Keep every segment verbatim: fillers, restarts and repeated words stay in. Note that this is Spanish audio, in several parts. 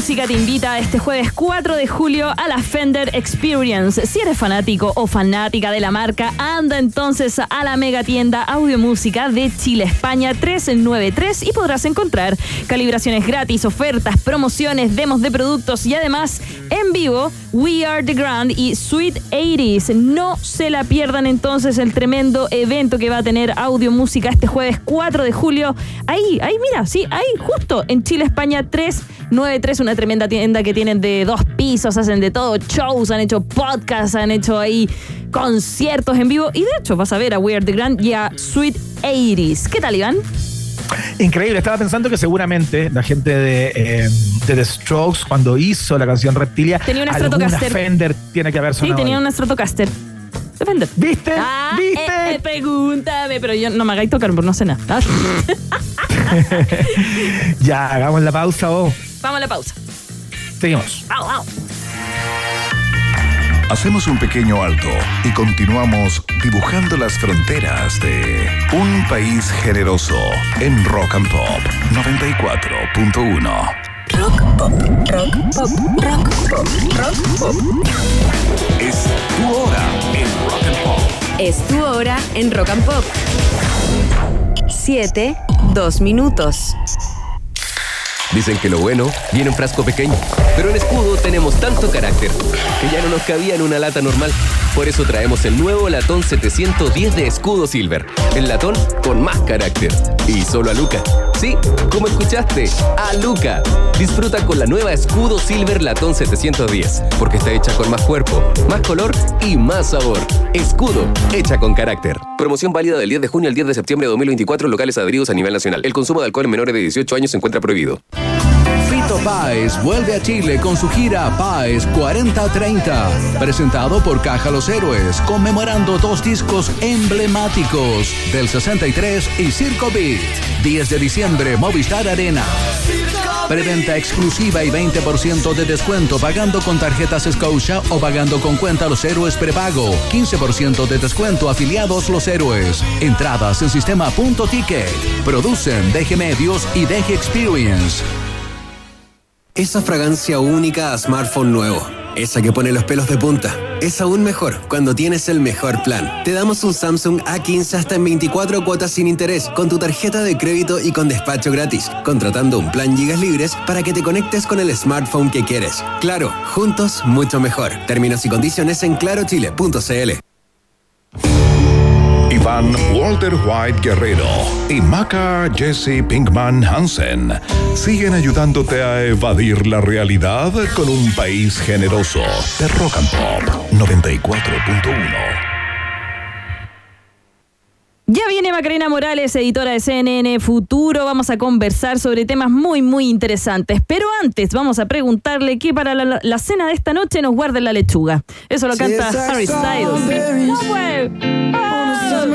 Música te invita este jueves cuatro de julio a la Fender Experience. Si eres fanático o fanática de la marca, anda entonces a la mega tienda Audio Música de Chile, España trescientos noventa y tres y podrás encontrar calibraciones gratis, ofertas, promociones, demos de productos y además en vivo We Are The Grand y Sweet ochenta. No se la pierdan entonces el tremendo evento que va a tener Audio Música este jueves cuatro de julio. Ahí, ahí mira, sí, ahí justo en Chile, España trescientos noventa y tres, una tremenda tienda que tienen de dos pisos, hacen de todo, shows, han hecho podcasts, han hecho ahí conciertos en vivo y de hecho vas a ver a We Are The Grand y a Sweet ochenta. ¿Qué tal, Iván? Increíble, estaba pensando que seguramente la gente de, eh, de The Strokes cuando hizo la canción Reptilia tenía una alguna Stratocaster. Fender tiene que haber sonado. Sí, tenía ahí. una Stratocaster. Fender. ¿Viste? Ah, ¿Viste? Eh, eh, pregúntame, pero yo no me hagáis tocar porque no sé nada. Ya, hagamos la pausa vos. Vamos a la pausa. Seguimos. Au, au. Hacemos un pequeño alto y continuamos dibujando las fronteras de un país generoso en Rock and Pop noventa y cuatro punto uno. Rock pop, rock pop, rock pop, rock pop. Es tu hora en Rock and Pop. Es tu hora en Rock and Pop. Siete, dos minutos. Dicen que lo bueno viene en frasco pequeño, pero en Escudo tenemos tanto carácter que ya no nos cabía en una lata normal. Por eso traemos el nuevo latón setecientos diez de Escudo Silver, el latón con más carácter. Y solo a Luca. Sí, como escuchaste, a Luca. Disfruta con la nueva Escudo Silver latón setecientos diez, porque está hecha con más cuerpo, más color y más sabor. Escudo, hecha con carácter. Promoción válida del diez de junio al diez de septiembre de dos mil veinticuatro en locales adheridos a nivel nacional. El consumo de alcohol en menores de dieciocho años se encuentra prohibido. Fito Páez vuelve a Chile con su gira Páez cuarenta treinta, presentado por Caja Los Héroes, conmemorando dos discos emblemáticos del sesenta y tres y Circo Beat. diez de diciembre, Movistar Arena. Preventa exclusiva y veinte por ciento de descuento pagando con tarjetas Scotia o pagando con cuenta Los Héroes prepago. quince por ciento de descuento afiliados Los Héroes. Entradas en sistema punto ticket. Producen D G Medios y D G Experience. Esa fragancia única a smartphone nuevo. Esa que pone los pelos de punta. Es aún mejor cuando tienes el mejor plan. Te damos un Samsung A quince hasta en veinticuatro cuotas sin interés, con tu tarjeta de crédito y con despacho gratis, contratando un plan gigas libres para que te conectes con el smartphone que quieres. Claro, juntos mucho mejor. Términos y condiciones en claro chile punto c l. Iván Walter White Guerrero y Maca Jesse Pinkman Hansen siguen ayudándote a evadir la realidad con un país generoso de Rock and Pop noventa y cuatro punto uno. Ya viene Macarena Morales, editora de C N N Futuro. Vamos a conversar sobre temas muy, muy interesantes. Pero antes vamos a preguntarle qué para la, la cena de esta noche nos guarda la lechuga. Eso lo canta Harry Styles. ¡No, pues! ¡Oh! No,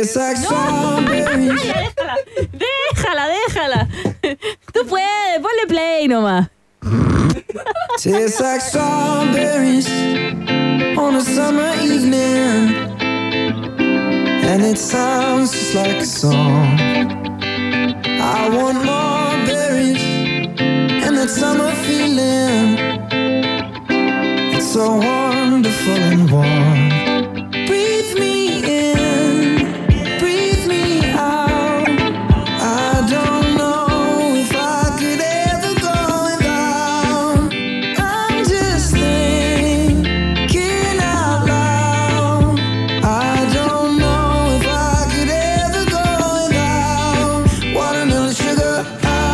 déjala, déjala, déjala. Tú puedes, ponle play nomás. Tastes like strawberries on a summer evening, and it sounds just like a song. I want more berries and that summer feeling. It's so wonderful and warm. Breathe me in, breathe me out. I don't know if I could ever go without. I'm just thinking out loud. I don't know if I could ever go without watermelon sugar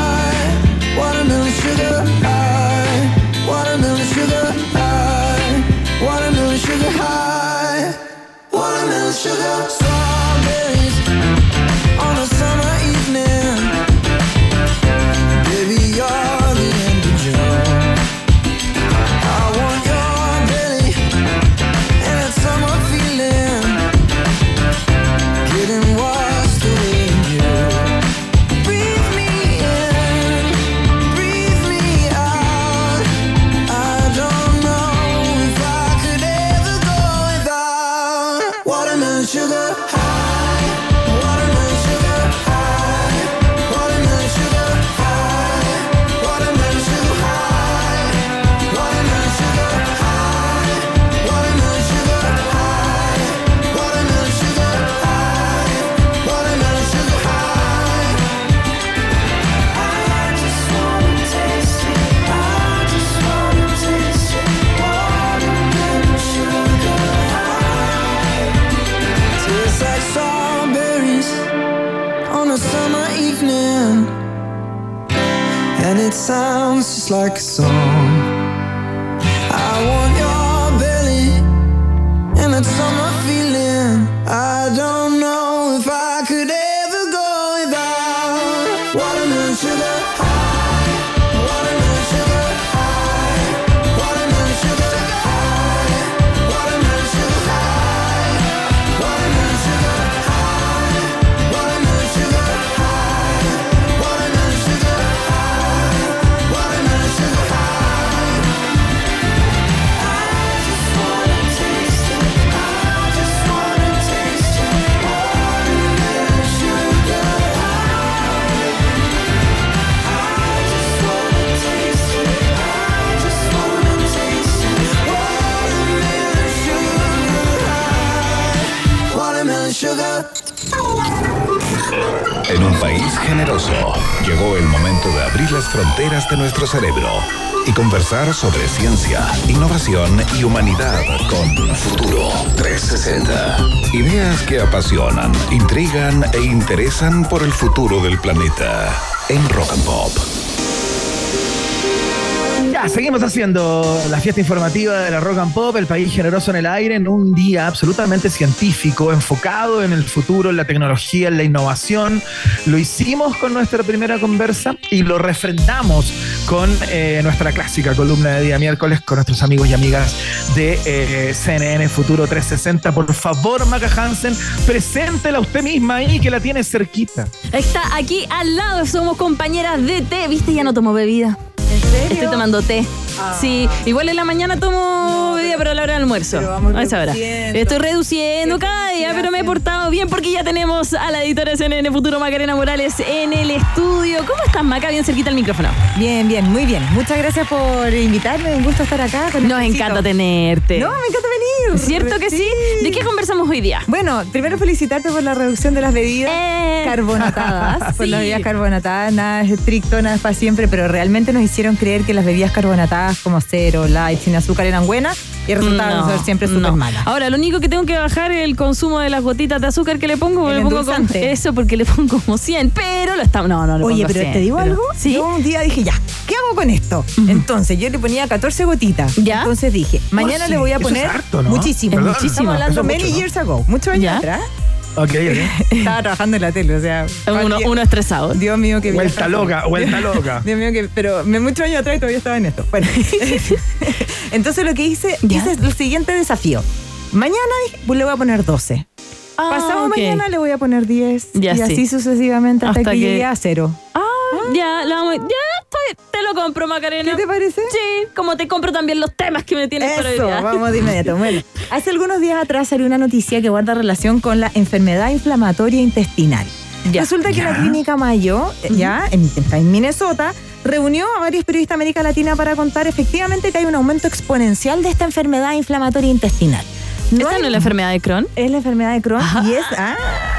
high, watermelon sugar high, watermelon sugar high. summer evening, and it sounds just like a song. I want your belly and that summer feeling. I don't know if I could ever go without watermelon sugar high, watermelon sugar high, watermelon sugar high, watermelon sugar high, watermelon sugar high, watermelon sugar high, watermelon sugar high, watermelon sugar high. I just wanna taste it, I just wanna taste it, watermelon sugar high. I just wanna taste it, I just wanna taste it, watermelon sugar high, watermelon sugar. En un país generoso, llegó el momento de abrir las fronteras de nuestro cerebro y conversar sobre ciencia, innovación y humanidad con Futuro trescientos sesenta. Ideas que apasionan, intrigan e interesan por el futuro del planeta. En Rock and Pop. Ya, seguimos haciendo la fiesta informativa de la Rock and Pop, el país generoso en el aire, en un día absolutamente científico, enfocado en el futuro, en la tecnología, en la innovación. Lo hicimos con nuestra primera conversa y lo refrendamos con eh, nuestra clásica columna de día miércoles con nuestros amigos y amigas de eh, C N N Futuro trescientos sesenta. Por favor, Maca Hansen, preséntela usted misma ahí, que la tiene cerquita. Está aquí al lado, somos compañeras de té. ¿Viste? Ya no tomo bebida. ¿En serio? Estoy tomando té. Ah. Sí, igual en la mañana tomo no, bebida, pero a la hora del almuerzo. A esa hora. Estoy reduciendo cada día, pero me he portado bien porque ya tenemos a la editora de C N N Futuro, Macarena Morales, en el estudio. ¿Cómo estás, Maca? Bien cerquita el micrófono. Bien, bien, muy bien. Muchas gracias por invitarme. Un gusto estar acá. Con Nos encanta tenerte. No, me encanta venir. ¿Cierto que sí? sí? ¿De qué conversamos hoy día? Bueno, primero felicitarte por la reducción de las bebidas eh. carbonatadas. Por sí. las bebidas carbonatadas, nada es estricto, nada es para siempre, pero realmente nos hicieron creer que las bebidas carbonatadas como cero, light, sin azúcar eran buenas y resultaron no, ser siempre súper no. malas. Ahora, lo único que tengo que bajar es el consumo de las gotitas de azúcar que le pongo. Le pongo con eso porque le pongo como cien, pero lo estamos... No, no le Oye, pongo pero cien, te digo pero, algo. ¿sí? Yo un día dije, ya, ¿qué hago con esto? Uh-huh. Entonces yo le ponía catorce gotitas. ¿Ya? Entonces dije, mañana oh, sí. le voy a poner eso es harto, ¿no? muchísimo. ¿Verdad? Muchísimo. Estamos hablando many mucho, years ¿no? ago, muchos años ¿Ya? atrás. Ok, ok. Estaba trabajando en la tele, o sea... Uno, uno estresado. Dios mío, que... Vuelta loca, vuelta loca. Dios mío, que... Pero muchos años atrás todavía estaba en esto. Bueno, entonces lo que hice, ¿Ya? hice el siguiente desafío. Mañana le voy a poner doce. Ah, Pasado okay. mañana le voy a poner diez. Ya, y sí. así sucesivamente hasta, hasta que, que llegue a cero. Ah, ah. ya, la vamos... Ya, estoy... Te lo compro, Macarena. ¿Qué te parece? Sí, como te compro también los temas que me tienes para hoy día. Vamos de inmediato. Bueno, hace algunos días atrás salió una noticia que guarda relación con la enfermedad inflamatoria intestinal. Ya. Resulta que ya. la Clínica Mayo, ya, en, en Minnesota, reunió a varios periodistas de América Latina para contar efectivamente que hay un aumento exponencial de esta enfermedad inflamatoria intestinal. No ¿Esta hay, no es la enfermedad de Crohn? Es la enfermedad de Crohn ah. y es... Ah,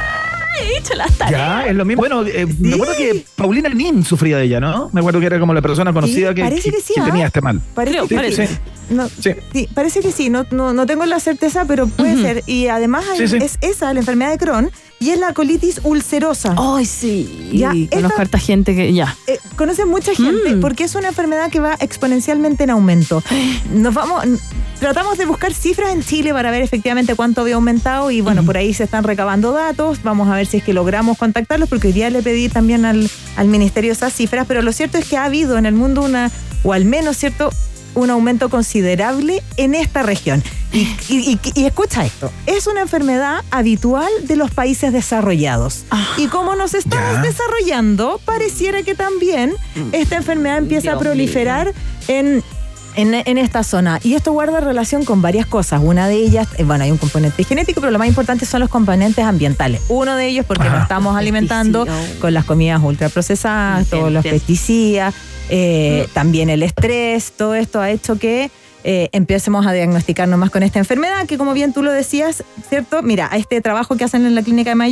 he hecho las tareas. Ya, es lo mismo. Bueno, eh, ¿Sí? me acuerdo que Paulina Nin sufría de ella, ¿no? Me acuerdo que era como la persona conocida ¿Sí? que, parece que, que, sí, que ¿ah? tenía este mal. Parece Creo, que parece. sí. No, sí. sí, parece que sí, no, no, no tengo la certeza, pero puede uh-huh. ser. Y además sí, sí. es esa, la enfermedad de Crohn, y es la colitis ulcerosa. Ay, sí. Ya, conozco harta gente que ya. Eh, conoce mucha gente, mm. porque es una enfermedad que va exponencialmente en aumento. Nos vamos... Tratamos de buscar cifras en Chile para ver efectivamente cuánto había aumentado y bueno, uh-huh. por ahí se están recabando datos. Vamos a ver si es que logramos contactarlos porque hoy día le pedí también al, al ministerio esas cifras, pero lo cierto es que ha habido en el mundo una, o al menos, ¿cierto?, un aumento considerable en esta región. Y, y, y, y escucha esto, es una enfermedad habitual de los países desarrollados. Ah, y como nos estamos ya. desarrollando, pareciera que también esta enfermedad empieza Dios a proliferar mío. en... En, en esta zona. Y esto guarda relación con varias cosas. Una de ellas, eh, bueno, hay un componente genético, pero lo más importante son los componentes ambientales. Uno de ellos porque ah, nos estamos alimentando pesticida. con las comidas ultraprocesadas, bien, todos los bien. pesticidas, eh, mm. también el estrés, todo esto ha hecho que eh, empecemos a diagnosticarnos más con esta enfermedad, que como bien tú lo decías, ¿cierto? Mira, a este trabajo que hacen en la Clínica de Mayo,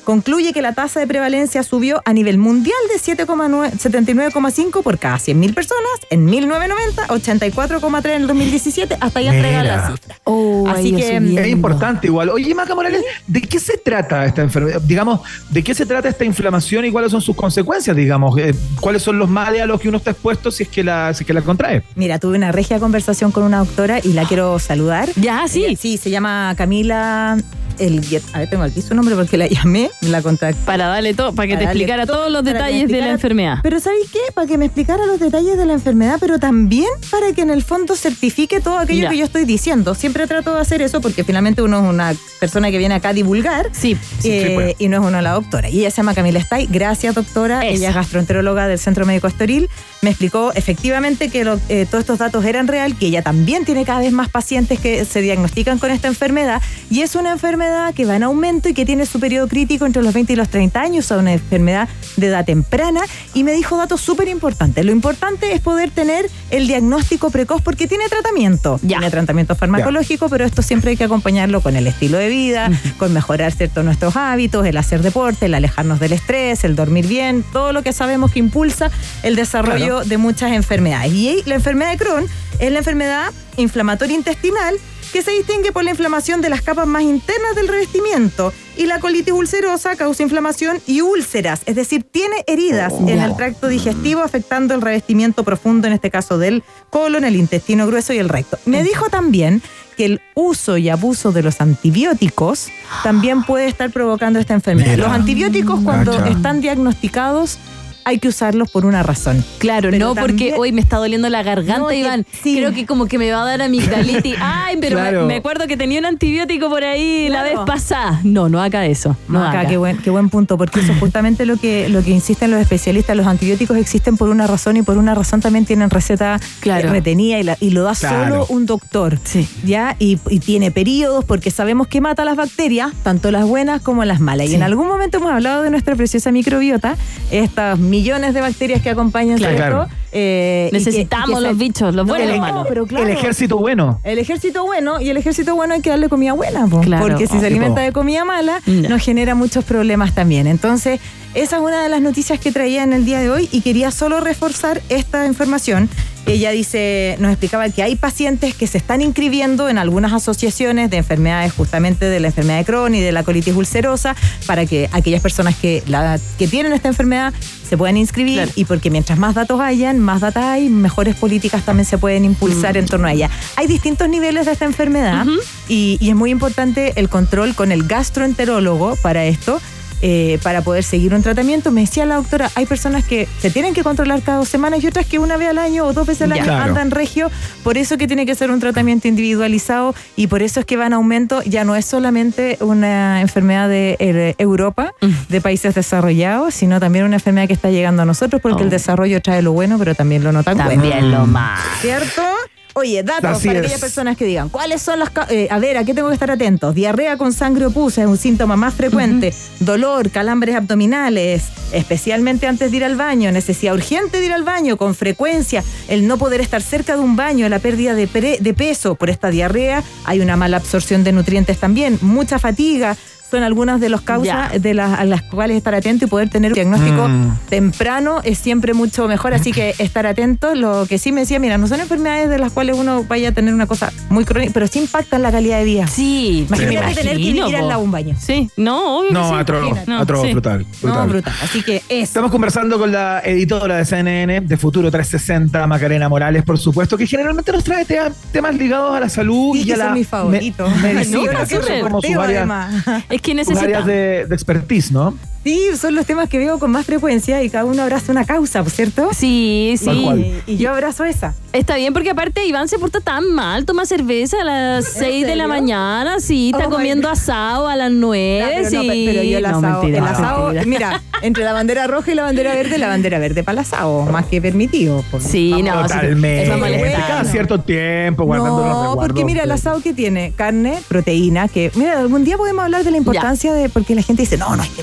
concluye que la tasa de prevalencia subió a nivel mundial de setenta y nueve coma cinco por cada cien mil personas en mil novecientos noventa, ochenta y cuatro coma tres en el dos mil diecisiete, hasta ahí entregar la cifra. Oh, Así que es importante igual. Oye, Maca Morales, ¿de qué se trata esta enfermedad? Digamos, ¿de qué se trata esta inflamación y cuáles son sus consecuencias, digamos? Eh, ¿Cuáles son los males a los que uno está expuesto si es que la, si es que la contrae? Mira, tuve una regia conversación con una doctora y la quiero saludar. Ya, sí. Ella, sí, se llama Camila Elguet. A ver, tengo aquí su nombre porque la llamé, la contacté. Para darle todo, para que Para te explicara darle todos los para que me detalles de la explicara- enfermedad. Pero ¿sabéis qué? Para que me explicara los detalles de la enfermedad, pero también para que en el fondo certifique todo aquello Ya. que yo estoy diciendo. Siempre trato de hacer eso porque finalmente uno es una persona que viene acá a divulgar. Sí, sí, eh, pues. Y no es uno la doctora. Y ella se llama Camila Stay. Gracias, doctora. Eso. Ella es gastroenteróloga del Centro Médico Estoril. Me explicó efectivamente que lo- eh, todos estos datos eran real, que ella también tiene cada vez más pacientes que se diagnostican con esta enfermedad. Y es una enfermedad que va en aumento y que tiene su periodo crítico entre los veinte y los treinta años. Es una enfermedad de edad temprana. Y me dijo datos súper importantes. Lo importante es poder tener el diagnóstico precoz porque tiene tratamiento. Ya. Tiene tratamiento farmacológico, pero esto siempre hay que acompañarlo con el estilo de vida, con mejorar ciertos nuestros hábitos, el hacer deporte, el alejarnos del estrés, el dormir bien, todo lo que sabemos que impulsa el desarrollo Claro. de muchas enfermedades. Y la enfermedad de Crohn es la enfermedad inflamatoria intestinal que se distingue por la inflamación de las capas más internas del revestimiento, y la colitis ulcerosa causa inflamación y úlceras, es decir, tiene heridas en el tracto digestivo afectando el revestimiento profundo, en este caso del colon, el intestino grueso y el recto. Me dijo también que el uso y abuso de los antibióticos también puede estar provocando esta enfermedad. Mira. Los antibióticos, cuando Cacha. están diagnosticados, hay que usarlos por una razón. Claro, Pero no porque también- hoy me está doliendo la garganta, No, que- Iván. sí. Creo que como que me va a dar amigdalitis. Ay, pero Claro. me, me acuerdo que tenía un antibiótico por ahí la Claro. vez pasada. No, no haga eso. No, No, acá, haga. qué buen, qué buen punto, porque eso es justamente lo que, lo que insisten los especialistas. Los antibióticos existen por una razón y por una razón también tienen receta Claro. eh, retenida y, la- y lo da Claro. solo un doctor. Sí. ¿Ya? Y, y tiene periodos porque sabemos que mata las bacterias, tanto las buenas como las malas. Sí. Y en algún momento hemos hablado de nuestra preciosa microbiota, estas millones de bacterias que acompañan, Claro. ¿cierto? Eh, y que- Necesitamos y que se- los bichos, los No, buenos y los no, malos. pero claro. El ejército bueno. El ejército bueno, y el ejército bueno hay que darle comida buena, po, Claro. porque si Ah, se alimenta tipo. de comida mala, Ya. nos genera muchos problemas también. Entonces, esa es una de las noticias que traía en el día de hoy y quería solo reforzar esta información. Ella dice, nos explicaba que hay pacientes que se están inscribiendo en algunas asociaciones de enfermedades, justamente de la enfermedad de Crohn y de la colitis ulcerosa, para que aquellas personas que, la, que tienen esta enfermedad se puedan inscribir, Claro. y porque mientras más datos hayan, más data hay, mejores políticas también se pueden impulsar en torno a ella. Hay distintos niveles de esta enfermedad y, y es muy importante el control con el gastroenterólogo para esto. Eh, para poder seguir un tratamiento. Me decía la doctora, hay personas que se tienen que controlar cada dos semanas y otras que una vez al año o dos veces al Ya. año Claro. andan regio, por eso que tiene que ser un tratamiento individualizado y por eso es que va en aumento. Ya no es solamente una enfermedad de eh, Europa, de países desarrollados, sino también una enfermedad que está llegando a nosotros, porque Oh. el desarrollo trae lo bueno, pero también lo no tan bueno. También lo más. ¿Cierto? Oye, datos Así para es. aquellas personas que digan, ¿cuáles son las... ca- eh, a ver, ¿a qué tengo que estar atentos? Diarrea con sangre o pus es un síntoma más frecuente. Dolor, calambres abdominales, especialmente antes de ir al baño. Necesidad urgente de ir al baño con frecuencia. El no poder estar cerca de un baño, la pérdida de, pre- de peso por esta diarrea. Hay una mala absorción de nutrientes también. Mucha fatiga. Son algunas de las causas Ya. de las, a las cuales estar atento y poder tener un diagnóstico Mm. temprano es siempre mucho mejor, así que estar atento. Lo que sí me decía, mira, no son enfermedades de las cuales uno vaya a tener una cosa muy crónica, pero sí impactan la calidad de vida. Sí, Imagínate me tener que imagino, ir po. al lado a un baño. Sí, no, obvio que No, sí. atroz, imagínate. atroz, Sí. brutal, brutal. No, brutal. Así que eso. Estamos conversando con la editora de C N N de Futuro trescientos sesenta, Macarena Morales, por supuesto, que generalmente nos trae te- temas ligados a la salud Sí, y que a la son mis favoritos. me- medicina, No, que son súper. como sus Reporteo, áreas, además. Es que sus áreas necesitamos. de, de expertise, ¿no? Sí, son los temas que veo con más frecuencia y cada uno abraza una causa, ¿cierto? Sí, Tal sí. cual. Y, y yo abrazo esa. Está bien porque aparte Iván se porta tan mal, toma cerveza a las seis de la serio? mañana, sí, está Oh my comiendo God. asado a las Ya, nueve, pero, sí. no, pe- pero yo el No, asado, mentira, el no, asado, mentira. mira, entre la bandera roja y la bandera verde, la bandera verde para el asado, más que permitido. pues. Sí, Vamos. no, sí, Totalmente. eso molesta. Cada cierto tiempo, guardando los No, resguardos. porque mira, el asado que tiene carne, proteína, que mira, algún día podemos hablar de la importancia de, porque la gente dice, no, no hay que comer tanta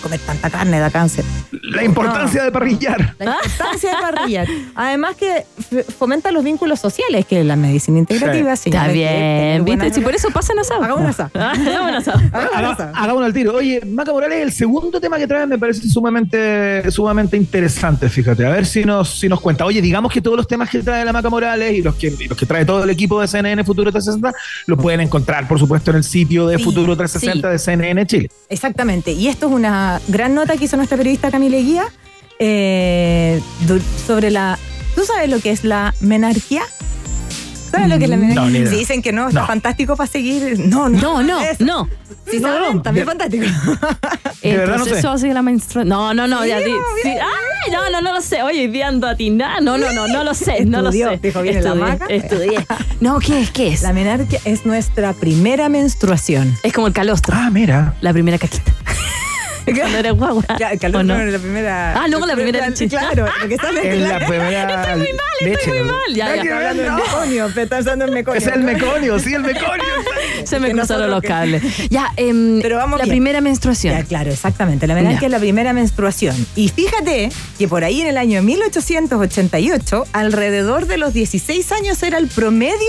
la carne da cáncer. La importancia No. de parrillar. La importancia de parrillar. Además que f- fomenta los vínculos sociales, que la medicina integrativa. Sí. Está señala que bien, tener ¿viste? buenas Si por eso pasan asado. Hagamos un asado. Hagamos un asado. Haga- Hagámonos al tiro. Oye, Maca Morales, el segundo tema que trae me parece sumamente, sumamente interesante, fíjate. A ver si nos, si nos cuenta. Oye, digamos que todos los temas que trae la Maca Morales y los que, y los que trae todo el equipo de C N N Futuro trescientos sesenta los pueden encontrar, por supuesto, en el sitio de Sí, Futuro trescientos sesenta sí. de C N N Chile. Exactamente. Y esto es una gran nota que hizo nuestra periodista Camila Guía eh, du- sobre la... ¿Tú sabes lo que es la menarquía? ¿Sabes lo que es la menarquía? No, ni idea. Si dicen que no, está No. fantástico para seguir. No, no. No, no, Eso. no. Sí, No, saben, no. también De- fantástico. De El verdad no proceso sé. así de la menstruación. No, no, no, ya Sí, di- no, sí. bien. Ay, no, no, no lo sé. Oye, viendo a ti. No, no, no, no, no lo sé, no lo Estudió, sé. dijo, viene la Estudié, maca. estudié. No, ¿qué es? ¿Qué es? La menarquía es nuestra primera menstruación. Es como el calostro, Ah, mira. la primera caquita. Cuando eres guagua. Ya, el ¿o calor no? no es la primera. Ah, no, la primera leche. Claro, lo que sale En la primera leche. Estoy muy mal. Ya, Nada ya. que ver, hablando del no. meconio, te estás dando el meconio. Es el meconio, sí, el meconio. Se me que cruzaron nosotros los que- cables. Ya, em, Pero vamos la bien. primera menstruación. Ya, claro, exactamente. La menarquia Ya. es la primera menstruación. Y fíjate que por ahí en el año mil ochocientos ochenta y ocho, alrededor de los dieciséis años era el promedio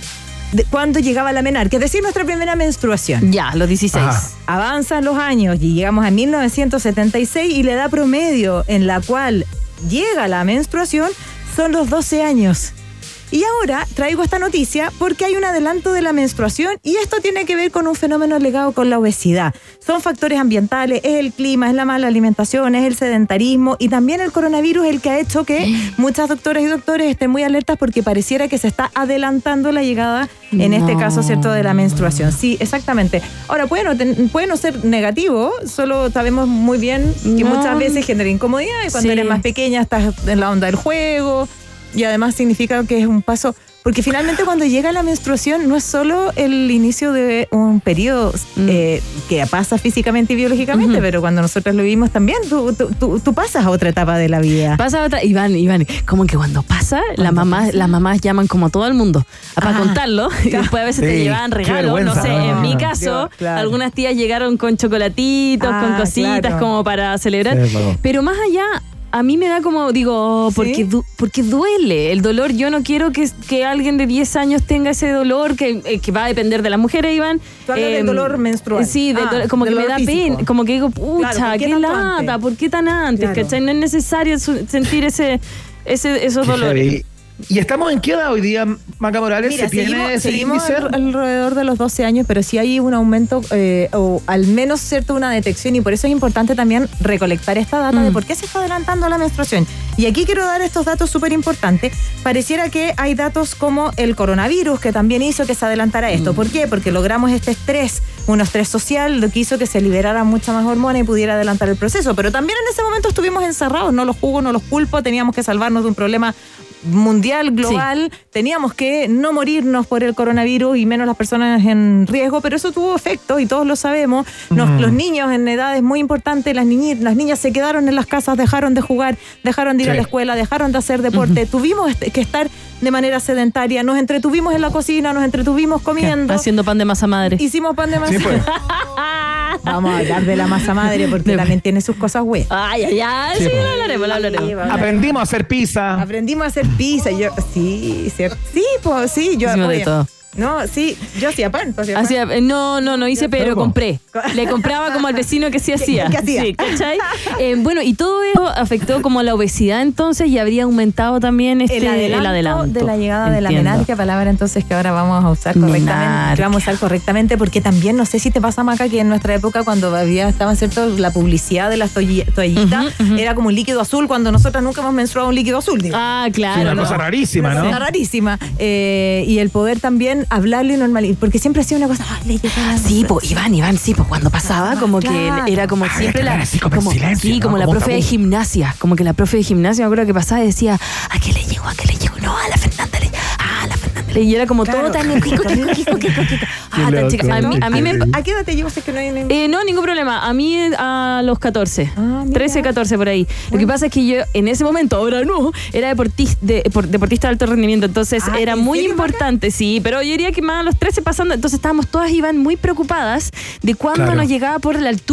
de cuando llegaba la menarquia, es decir, nuestra primera menstruación. Ya, los dieciséis. Ajá. Avanzan los años y llegamos a mil novecientos setenta y seis y la edad promedio en la cual llega la menstruación son los doce años. Y ahora traigo esta noticia porque hay un adelanto de la menstruación y esto tiene que ver con un fenómeno ligado con la obesidad. Son factores ambientales, es el clima, es la mala alimentación, es el sedentarismo y también el coronavirus el que ha hecho que muchas doctoras y doctores estén muy alertas porque pareciera que se está adelantando la llegada, en este No. caso, ¿cierto?, de la menstruación. Sí, exactamente. Ahora, puede no, ten- puede no ser negativo, solo sabemos muy bien que No. muchas veces genera incomodidad y cuando Sí. eres más pequeña estás en la onda del juego. Y además significa que es un paso, porque finalmente cuando llega la menstruación no es solo el inicio de un periodo Mm. eh, que pasa físicamente y biológicamente, Ujú. pero cuando nosotros lo vivimos también, tú, tú, tú- tú pasas a otra etapa de la vida. Pasa otra, Iván, Iván, como que cuando pasa, las mamás, pasa? las mamás llaman como a todo el mundo para Ah, contarlo y después a veces te Sí, llevaban qué regalos, no vergüenza, sé, no, en mi no. caso, Dios, claro. algunas tías llegaron con chocolatitos, Ah, con cositas claro. como para celebrar, Sí, claro. pero más allá, a mí me da como, digo, ¿Sí? porque, du- porque duele el dolor. Yo no quiero que, que alguien de diez años tenga ese dolor que, eh, que va a depender de las mujeres, Iván. Tú hablas del Em, dolor menstrual. Sí, del Ah, dolor- como del que me da dolor físico. pena, como que digo, pucha, Claro, ¿por qué qué tanto lata, antes? ¿por qué tan antes? Claro. ¿Cachai? No es necesario su- sentir ese, ese, esos Qué dolores. heavy. ¿Y estamos en qué edad hoy día, Maca Morales? Mira, ¿Se tiene seguimos, ese seguimos índice? al- alrededor de los doce años, pero sí hay un aumento eh, o al menos cierto una detección y por eso es importante también recolectar esta data Mm. de por qué se está adelantando la menstruación. Y aquí quiero dar estos datos súper importantes. Pareciera que hay datos como el coronavirus que también hizo que se adelantara esto. ¿Por qué? Porque logramos este estrés, un estrés social, lo que hizo que se liberara mucha más hormona y pudiera adelantar el proceso. Pero también en ese momento estuvimos encerrados, no los juzgo, no los culpo, teníamos que salvarnos de un problema mundial, global, teníamos que no morirnos por el coronavirus y menos las personas en riesgo, pero eso tuvo efecto y todos lo sabemos. Nos- Mm. Los niños en edades muy importantes, las, niñi- las niñas se quedaron en las casas, dejaron de jugar, dejaron de ir a Sí. la escuela, dejaron de hacer deporte, tuvimos este- que estar de manera sedentaria, nos entretuvimos en la cocina, nos entretuvimos comiendo. Haciendo pan de masa madre. Hicimos pan de masa. Sí, pues. Vamos a hablar de la masa madre porque De- también tiene sus cosas buenas. Ay, ay, ay, sí, Sí, pues. lo hablaremos, lo hablaremos. Sí, vamos a- Aprendimos a hacer pizza. Aprendimos a hacer pizza. Yo, sí, cierto. Sí, pues sí, yo. Hicimos de oye, todo. No, sí, yo hacía pan. pues, hacía pan. Hacía- eh, no, no, no hice, pero ¿Cómo? compré. Le compraba como al vecino que sí hacía. que hacía? Sí, ¿cachai? Eh, bueno, y todo eso afectó como la obesidad entonces y habría aumentado también este, El adelanto, adelanto. de la llegada de la Entiendo. menarquia, palabra entonces que ahora vamos a usar correctamente. Menarquia. Que vamos a usar correctamente porque también no sé si te pasa, Maca, que en nuestra época cuando había, estaba cierto, la publicidad de las toalli- toallitas, Ujú, ujú. era como un líquido azul cuando nosotras nunca hemos menstruado un líquido azul, digo. Ah, Sí, claro. una no. cosa rarísima, Una ¿no? cosa rarísima. Eh, y el poder también hablarlo y normalizar. Porque siempre ha sido una cosa. Ay, le llegó la Sí, po, menstruación. Iván, Iván, sí, pues cuando pasaba como Claro. que era como Había siempre que la hablar así como en como, silencio, sí, ¿no? como la Como profe de tabú. gimnasia, como que la profe de gimnasia, me acuerdo que pasaba y decía, ¿a qué le llegó? ¿A qué le llegó? No, a la Fernanda le, ah, a la Fernanda le, y era como Claro. todo tan kiko, kiko, kiko, kiko, kiko. Ah, tan loco, chica. A mí, a mí me ¿A qué edad te llevo? Si es que no hay ni- Eh, no, ningún problema. A mí eh, a los catorce. Ah, mira. trece, catorce por ahí. Lo que pasa es que yo en ese momento, ahora no, era deportista de, por- deportista de alto rendimiento. Entonces Ah, era ¿en muy serio, Maca? importante, sí. Pero yo diría que más a los trece pasando. Entonces estábamos todas, Iván, muy preocupadas de cuándo Claro. nos llegaba por la altura.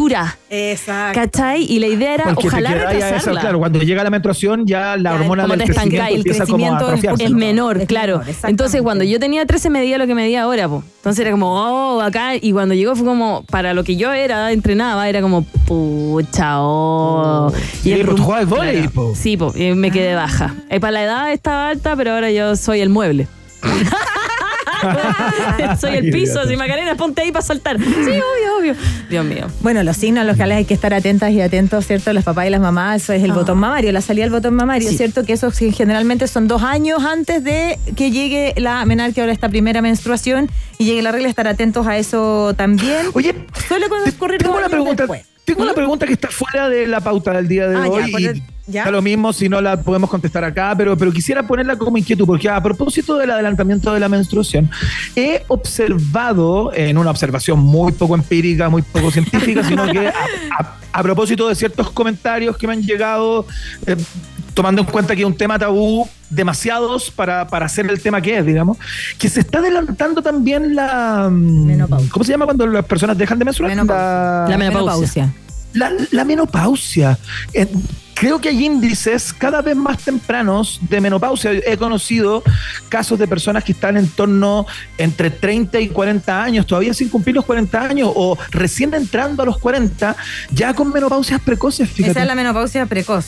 Exacto. ¿Cachai? Y la idea era, Porque ojalá te queda ya retrasarla. eso, claro, cuando llega la menstruación ya la Ya, hormona como del te crecimiento estancáis, el empieza como a crecimiento es atrofiarse. Es menor, Es claro. menor, exactamente. Entonces, cuando yo tenía trece, medía lo que medía ahora, po. Entonces era como, oh, acá. Y cuando llegó fue como, para lo que yo era, entrenaba, era como, pucha, oh. Sí, el pues tú rum- jugabas vóley, claro. po. Sí, po, y me quedé baja. Eh, para la edad estaba alta, pero ahora yo soy el mueble. Soy el Ay, piso, idiota. si Macarena, ponte ahí para saltar. Sí, obvio, obvio. Dios mío. Bueno, los signos a los cuales hay que estar atentas y atentos, ¿cierto? Los papás y las mamás, eso es el Ah. botón mamario, la salida del botón mamario, Sí. ¿cierto? Que eso sí, generalmente son dos años antes de que llegue la menarquia, ahora esta primera menstruación, y llegue la regla, estar atentos a eso también. Oye, Suele te- ocurrir tengo dos una años pregunta. después. Tengo una pregunta que está fuera de la pauta del día de Ah, ya, hoy por el- y ya. está lo mismo si no la podemos contestar acá, pero, pero quisiera ponerla como inquietud, porque a propósito del adelantamiento de la menstruación, he observado, en una observación muy poco empírica, muy poco científica, sino que a, a- a propósito de ciertos comentarios que me han llegado, eh, tomando en cuenta que es un tema tabú, demasiados para, para hacer el tema que es, digamos, que se está adelantando también la... Menopausia. ¿Cómo se llama cuando las personas dejan de menstruar? Menopausia. La menopausia. La, la menopausia. Eh, creo que hay índices cada vez más tempranos de menopausia. He conocido casos de personas que están en torno entre treinta y cuarenta años, todavía sin cumplir los cuarenta años, o recién entrando a los cuarenta, ya con menopausias precoces, fíjate. Esa es la menopausia precoz.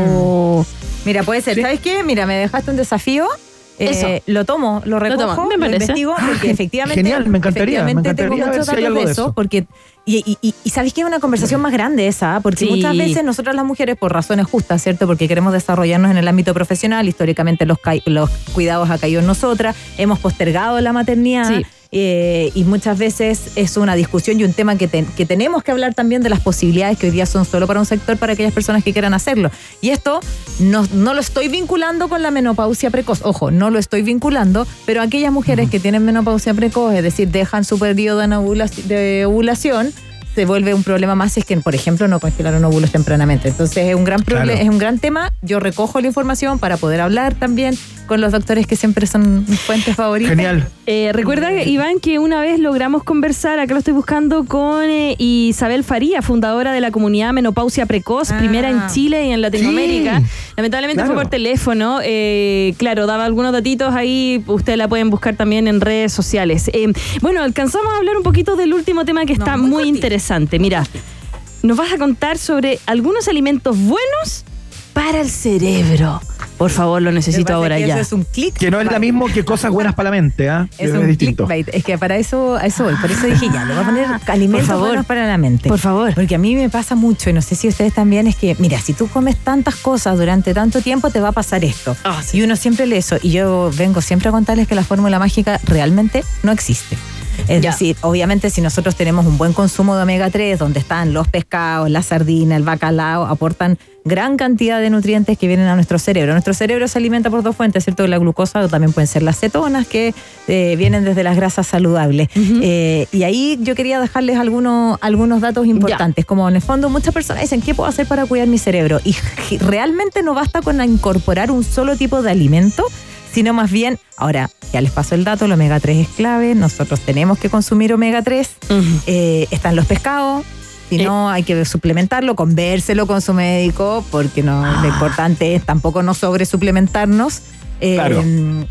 Oh. Mira, puede ser. Sí. ¿Sabes qué? Mira, me dejaste un desafío. Eh, Eso. Lo tomo, lo recojo, tomo, me lo parece. investigo, porque Ah, efectivamente, genial, me encantaría, me efectivamente encantaría tengo ver muchos si hay datos algo de de eso, eso. porque y, y, y, y sabéis que es una conversación más grande esa, ¿ah? porque Sí. muchas veces nosotras las mujeres, por razones justas, ¿cierto? Porque queremos desarrollarnos en el ámbito profesional, históricamente los, ca- los cuidados ha caído en nosotras, hemos postergado la maternidad. Sí. Eh, y muchas veces es una discusión y un tema que, ten- que tenemos que hablar también de las posibilidades que hoy día son solo para un sector, para aquellas personas que quieran hacerlo. Y esto no, no lo estoy vinculando con la menopausia precoz. Ojo, no lo estoy vinculando, pero aquellas mujeres que tienen menopausia precoz, es decir, dejan su periodo en ovula- de ovulación, se vuelve un problema más si es que, por ejemplo, no congelaron óvulos tempranamente. Entonces es un gran problema, Claro. es un gran tema. Yo recojo la información para poder hablar también con los doctores que siempre son mis fuentes favoritas. Genial. Eh, recuerda, Iván, que una vez logramos conversar, acá lo estoy buscando, con eh, Isabel Faría, fundadora de la comunidad Menopausia Precoz, Ah. primera en Chile y en Latinoamérica. Sí. Lamentablemente Claro. fue por teléfono. Eh, claro, daba algunos datitos ahí, ustedes la pueden buscar también en redes sociales. Eh, bueno, alcanzamos a hablar un poquito del último tema que No, está muy muy cortito. interesante. Mira, nos vas a contar sobre algunos alimentos buenos para el cerebro. Por favor, lo necesito Lo que pasa ahora es que ya. Eso es un clic. Que no es la mismo que cosas buenas para la mente, ¿ah? Es Es, un distinto. clickbait. Es que para eso, a eso voy. Por eso dije ya, le voy a poner alimentos favor. buenos para la mente. Por favor. Porque a mí me pasa mucho, y no sé si ustedes también, es que, mira, si tú comes tantas cosas durante tanto tiempo, te va a pasar esto. Ah, sí. Y uno siempre lee eso. Y yo vengo siempre a contarles que la fórmula mágica realmente no existe. Es Ya. decir, obviamente si nosotros tenemos un buen consumo de omega tres, donde están los pescados, la sardina, el bacalao, aportan gran cantidad de nutrientes que vienen a nuestro cerebro. Nuestro cerebro se alimenta por dos fuentes, ¿cierto? La glucosa, o también pueden ser las cetonas, que eh, vienen desde las grasas saludables. Eh, y ahí yo quería dejarles algunos, algunos datos importantes, como en el fondo muchas personas dicen, ¿qué puedo hacer para cuidar mi cerebro? Y realmente no basta con incorporar un solo tipo de alimento, sino más bien, ahora ya les paso el dato, el omega tres es clave, nosotros tenemos que consumir omega tres, Ujú. eh, están los pescados, si no hay que suplementarlo, convérselo con su médico, porque no, lo importante es tampoco no sobresuplementarnos. Eh, Claro.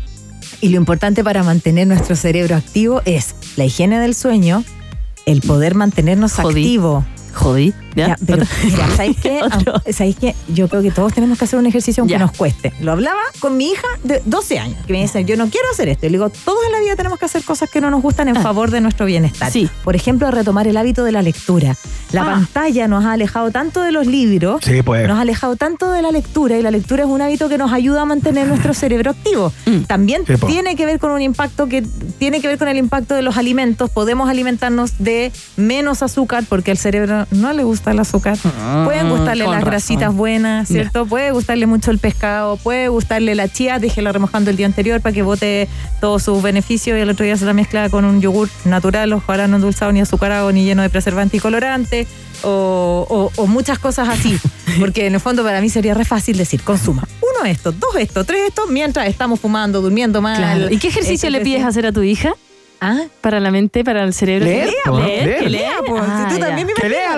Y lo importante para mantener nuestro cerebro activo es la higiene del sueño, el poder mantenernos Jodí. activo. Jodí. ¿Ya? Ya, pero mira, ¿sabéis qué? Otro. Am- ¿Sabéis qué? Yo creo que todos tenemos que hacer un ejercicio aunque Ya. nos cueste. Lo hablaba con mi hija de doce años, que me dice, yo no quiero hacer esto. Y le digo, todos en la vida tenemos que hacer cosas que no nos gustan en Ah. favor de nuestro bienestar. Sí. Por ejemplo, retomar el hábito de la lectura. La Ah. pantalla nos ha alejado tanto de los libros, Sí, pues. nos ha alejado tanto de la lectura, y la lectura es un hábito que nos ayuda a mantener nuestro cerebro activo. Mm. También Sí, po. tiene que ver con un impacto que tiene que ver con el impacto de los alimentos. Podemos alimentarnos de menos azúcar porque al cerebro no le gusta el azúcar. Pueden gustarle con las razón. grasitas buenas, ¿cierto? Puede gustarle mucho el pescado, puede gustarle la chía, déjela remojando el día anterior para que bote todos sus beneficios, y el otro día se la mezcla con un yogur natural, ojalá no endulzado ni azucarado ni lleno de preservante y colorante, o, o- o muchas cosas así. Porque en el fondo para mí sería re fácil decir, consuma uno esto, dos esto, tres esto, mientras estamos fumando, durmiendo mal. Claro. ¿Y qué ejercicio le pides hacer a tu hija? ¿Ah? Para la mente, para el cerebro. Leer, po, leer, leer. que lea, Pues, Ah, si tú ya. también me Que lea imagino,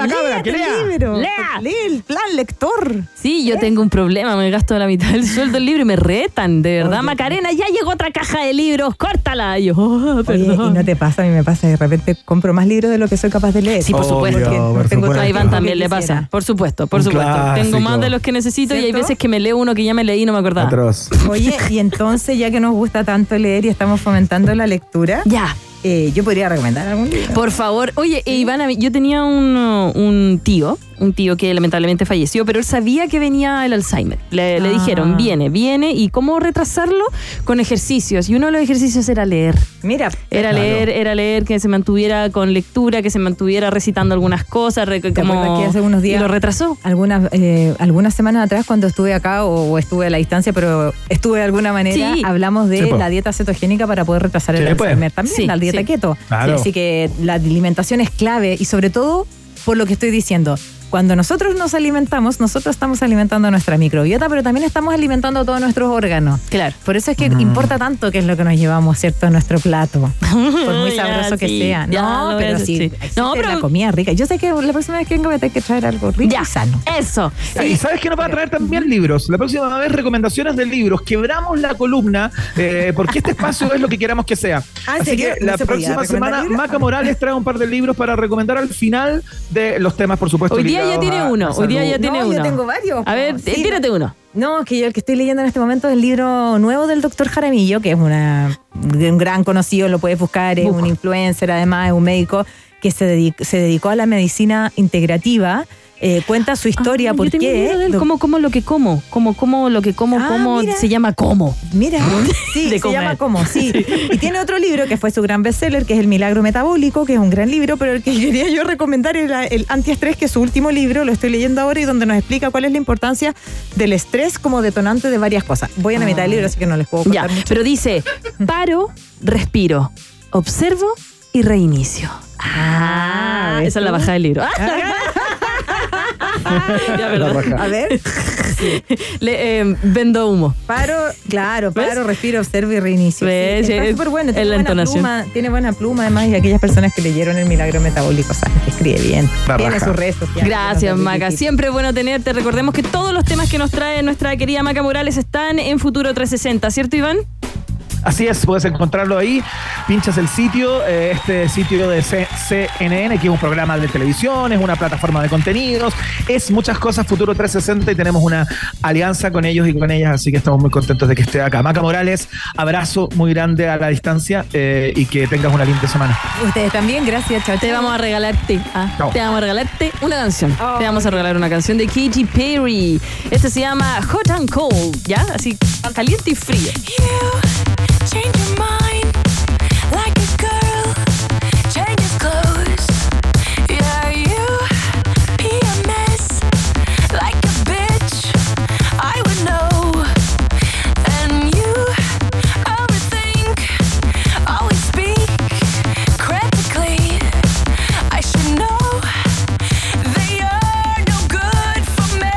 la cabra, que Léate lea. el libro. Lea. Lee el plan lector. Sí, yo tengo un problema, me gasto la mitad del sueldo en libro y me retan, de verdad. Oye. Macarena, ya llegó otra caja de libros, córtala. Y yo, oh, Oye, perdón. y no te pasa, a mí me pasa, de repente compro más libros de lo que soy capaz de leer. Sí, por supuesto. Porque Obvio, no por tengo supuesto. todo A el Iván tiempo también que le quisiera. pasa, por supuesto, por Un supuesto. Tengo clásico. más de los que necesito y hay ¿Cierto? veces que me leo uno que ya me leí y no me acordaba. Atroz. Oye, y entonces, ya que nos gusta tanto leer y estamos fomentando la lectura, Ya, eh, yo podría recomendar algún libro. por favor. Oye, eh, Iván, a mí- yo tenía un, uh, un tío, un tío que lamentablemente falleció, pero él sabía que venía el Alzheimer. Le, le Ah. dijeron, viene, viene, y cómo retrasarlo con ejercicios. Y uno de los ejercicios era leer. Mira, Era Claro. leer, era leer, que se mantuviera con lectura, que se mantuviera recitando algunas cosas, re- como acuerdas que hace unos días- y lo retrasó. algunas eh, algunas semanas atrás cuando estuve acá o, o estuve a la distancia, pero estuve de alguna manera, Sí. hablamos de Sí, po. la dieta cetogénica para poder retrasar el Sí, pues. Alzheimer también, Sí, la dieta sí. keto. Claro. Así que la alimentación es clave y sobre todo por lo que estoy diciendo. Cuando nosotros nos alimentamos, nosotros estamos alimentando nuestra microbiota, pero también estamos alimentando todos nuestros órganos. Claro. Por eso es que importa tanto qué es lo que nos llevamos, ¿cierto?, a nuestro plato. Por muy Ya, sabroso que sí, sea. ya, No, lo voy a pero hacer, sí, sí. existe No, pero- la comida rica. Yo sé que la próxima vez que vengo voy a tener que traer algo rico Ya, y sano. eso. Y sabes que nos va a traer también libros. La próxima vez recomendaciones de libros. Quebramos la columna eh, porque este espacio es lo que queramos que sea. Ah, ¿en Así serio? que ¿No la se podía próxima recomendar semana libros? Maca Morales trae un par de libros para recomendar al final de los temas, por supuesto. Hoy día ya ligados tiene a uno, la hoy día salud. ya tiene No, uno. yo tengo varios. A ver, Sí, eh, tírate uno. No, que yo el que estoy leyendo en este momento es el libro nuevo del doctor Jaramillo, que es una, un gran conocido, lo puedes buscar, es Busco. un influencer, además es un médico que se, dedic- se dedicó a la medicina integrativa. Eh, cuenta su historia, Ah, por yo tengo un qué. libro de él, Doc- como, como lo que como, como, como lo que como, Ah, como mira. se llama como. Mira, sí, De se comer. llama como, sí. Y tiene otro libro que fue su gran bestseller, que es El Milagro Metabólico, que es un gran libro, pero el que quería yo recomendar era el Antiestrés, que es su último libro, lo estoy leyendo ahora y donde nos explica cuál es la importancia del estrés como detonante de varias cosas. Voy a la mitad del libro, así que no les puedo Ya, contar mucho. pero dice, paro, respiro, observo y reinicio. Ah, ¿ves esa es la tú? bajada del libro. Ya, perdón. A ver, Le, eh, vendo humo. paro, claro, paro, ¿Ves? respiro, observo y reinicio. ¿Ves? Sí, está Es- súper bueno, es tiene la buena entonación. pluma, tiene buena pluma además, y aquellas personas que leyeron El Milagro Metabólico saben que escribe bien. La Tiene raja. sus redes sociales. Gracias, no sé, Maca. difícil. Siempre bueno tenerte. Recordemos que todos los temas que nos trae nuestra querida Maca Morales están en Futuro trescientos sesenta, ¿cierto, Iván? Así es, puedes encontrarlo ahí. Pinchas el sitio, eh, este sitio de C- CNN, que es un programa de televisión, es una plataforma de contenidos, es muchas cosas, Futuro trescientos sesenta, y tenemos una alianza con ellos y con ellas, así que estamos muy contentos de que esté acá. Maca Morales, abrazo muy grande a la distancia eh, y que tengas una linda semana. Ustedes también, gracias, chao, Te chao. vamos a regalarte, ah, Chao. te vamos a regalarte una canción. Oh, te vamos a regalar una canción de Katy Perry. Este se llama Hot and Cold, ¿ya? Así caliente y frío. Change your mind like a girl changes clothes. Yeah, you be a mess like a bitch. I would know. And you overthink, always speak critically. I should know that you're no good for me.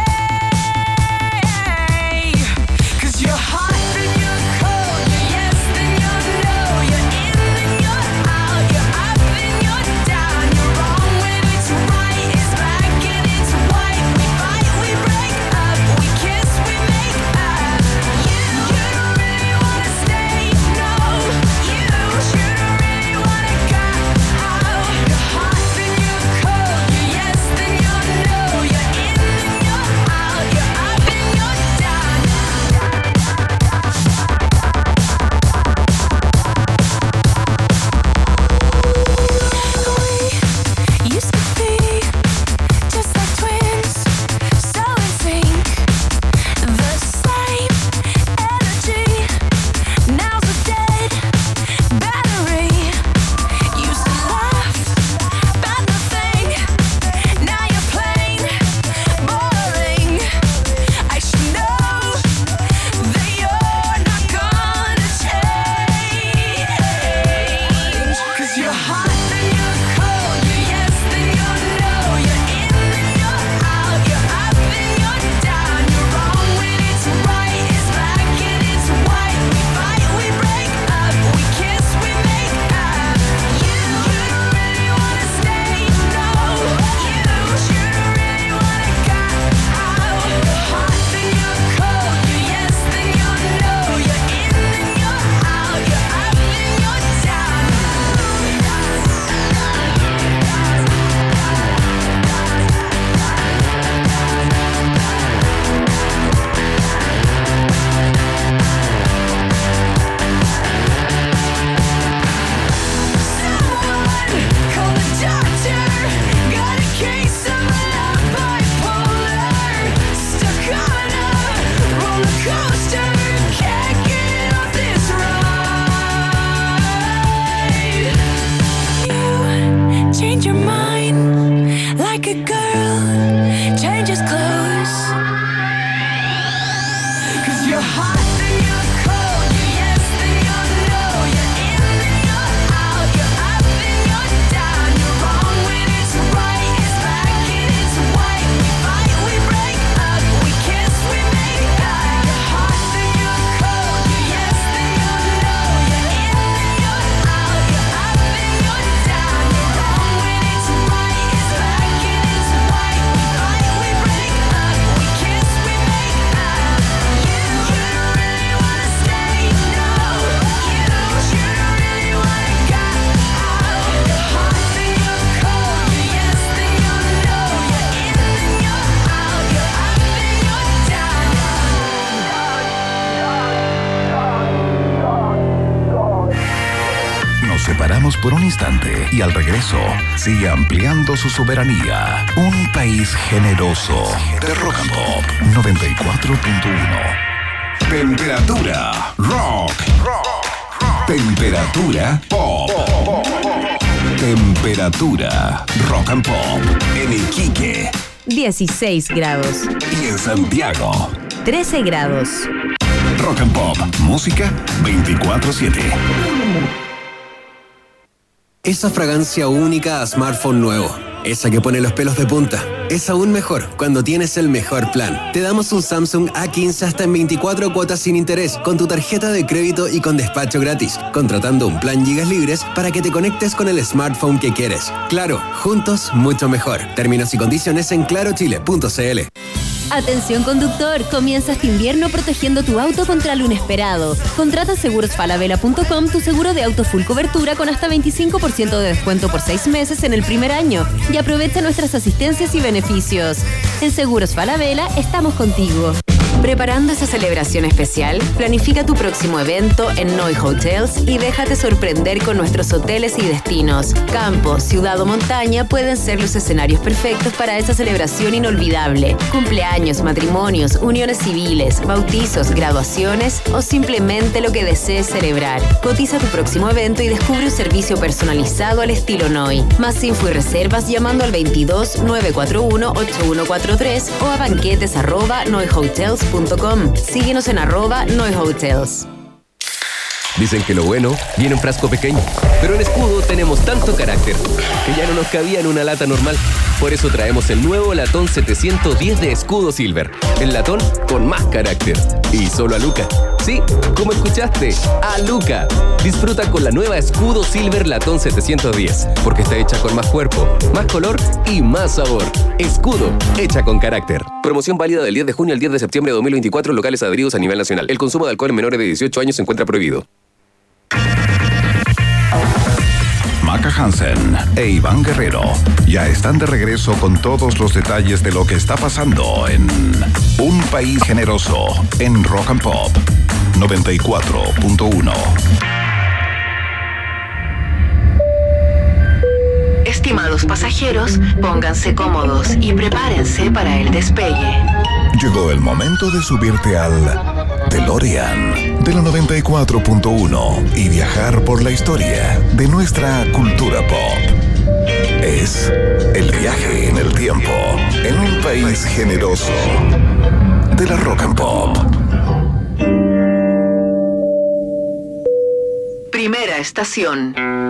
'Cause you're hot, then you're cold, you're yes, then you're no. separamos por un instante y al regreso sigue ampliando su soberanía. Un país generoso de Rock and Pop noventa y cuatro punto uno. Temperatura rock. Temperatura pop. Temperatura rock and pop en Iquique, dieciséis grados. y en Santiago, trece grados. Rock and Pop, música veinticuatro siete. Esa fragancia única a smartphone nuevo. Esa que pone los pelos de punta. Es aún mejor cuando tienes el mejor plan. Te damos un Samsung A quince hasta en veinticuatro cuotas sin interés, con tu tarjeta de crédito y con despacho gratis, contratando un plan gigas libres para que te conectes con el smartphone que quieres. Claro, juntos mucho mejor. Términos y condiciones en claro chile punto c l. Atención conductor, comienza este invierno protegiendo tu auto contra lo inesperado. Contrata en seguros falabella punto com tu seguro de auto full cobertura con hasta veinticinco por ciento de descuento por seis meses en el primer año y aprovecha nuestras asistencias y beneficios. En Seguros Falabella estamos contigo. ¿Preparando esa celebración especial? Planifica tu próximo evento en Noi Hotels y déjate sorprender con nuestros hoteles y destinos. Campo, ciudad o montaña pueden ser los escenarios perfectos para esa celebración inolvidable. Cumpleaños, matrimonios, uniones civiles, bautizos, graduaciones o simplemente lo que desees celebrar. Cotiza tu próximo evento y descubre un servicio personalizado al estilo Noi. Más info y reservas llamando al veintidós, nueve cuatro uno, ocho uno cuatro tres o a banquetes arroba noihotels punto com. Síguenos en arroba noihotels. Dicen que lo bueno viene en frasco pequeño, pero en Escudo tenemos tanto carácter que ya no nos cabía en una lata normal. Por eso traemos el nuevo latón setecientos diez de Escudo Silver, el latón con más carácter. Y solo a Luca. Sí, como escuchaste, a Luca. Disfruta con la nueva Escudo Silver latón setecientos diez, porque está hecha con más cuerpo, más color y más sabor. Escudo, hecha con carácter. Promoción válida del diez de junio al diez de septiembre de dos mil veinticuatro en locales adheridos a nivel nacional. El consumo de alcohol en menores de dieciocho años se encuentra prohibido. Maca Hansen e Iván Guerrero ya están de regreso con todos los detalles de lo que está pasando en Un País Generoso en Rock and Pop noventa y cuatro punto uno. Estimados pasajeros, pónganse cómodos y prepárense para el despegue. Llegó el momento de subirte al DeLorean de la noventa y cuatro punto uno y viajar por la historia de nuestra cultura pop. Es el viaje en el tiempo en un país generoso de la Rock and Pop. Primera estación.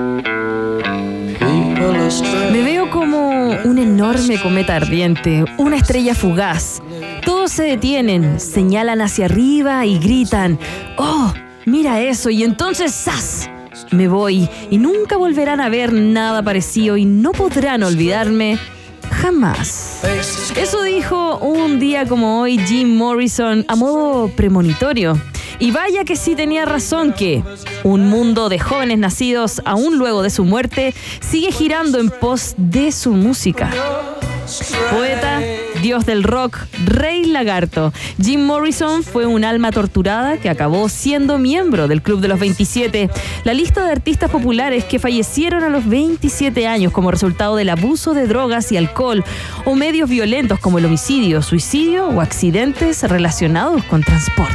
Me veo como un enorme cometa ardiente, una estrella fugaz. Todos se detienen, señalan hacia arriba y gritan: ¡oh, mira eso! Y entonces ¡zas! Me voy y nunca volverán a ver nada parecido y no podrán olvidarme jamás. Eso dijo un día como hoy Jim Morrison a modo premonitorio. Y vaya que sí tenía razón, que un mundo de jóvenes nacidos aún luego de su muerte sigue girando en pos de su música. Poeta, dios del rock, rey lagarto. Jim Morrison fue un alma torturada que acabó siendo miembro del Club de los veintisiete, la lista de artistas populares que fallecieron a los veintisiete años como resultado del abuso de drogas y alcohol o medios violentos como el homicidio, suicidio o accidentes relacionados con transporte.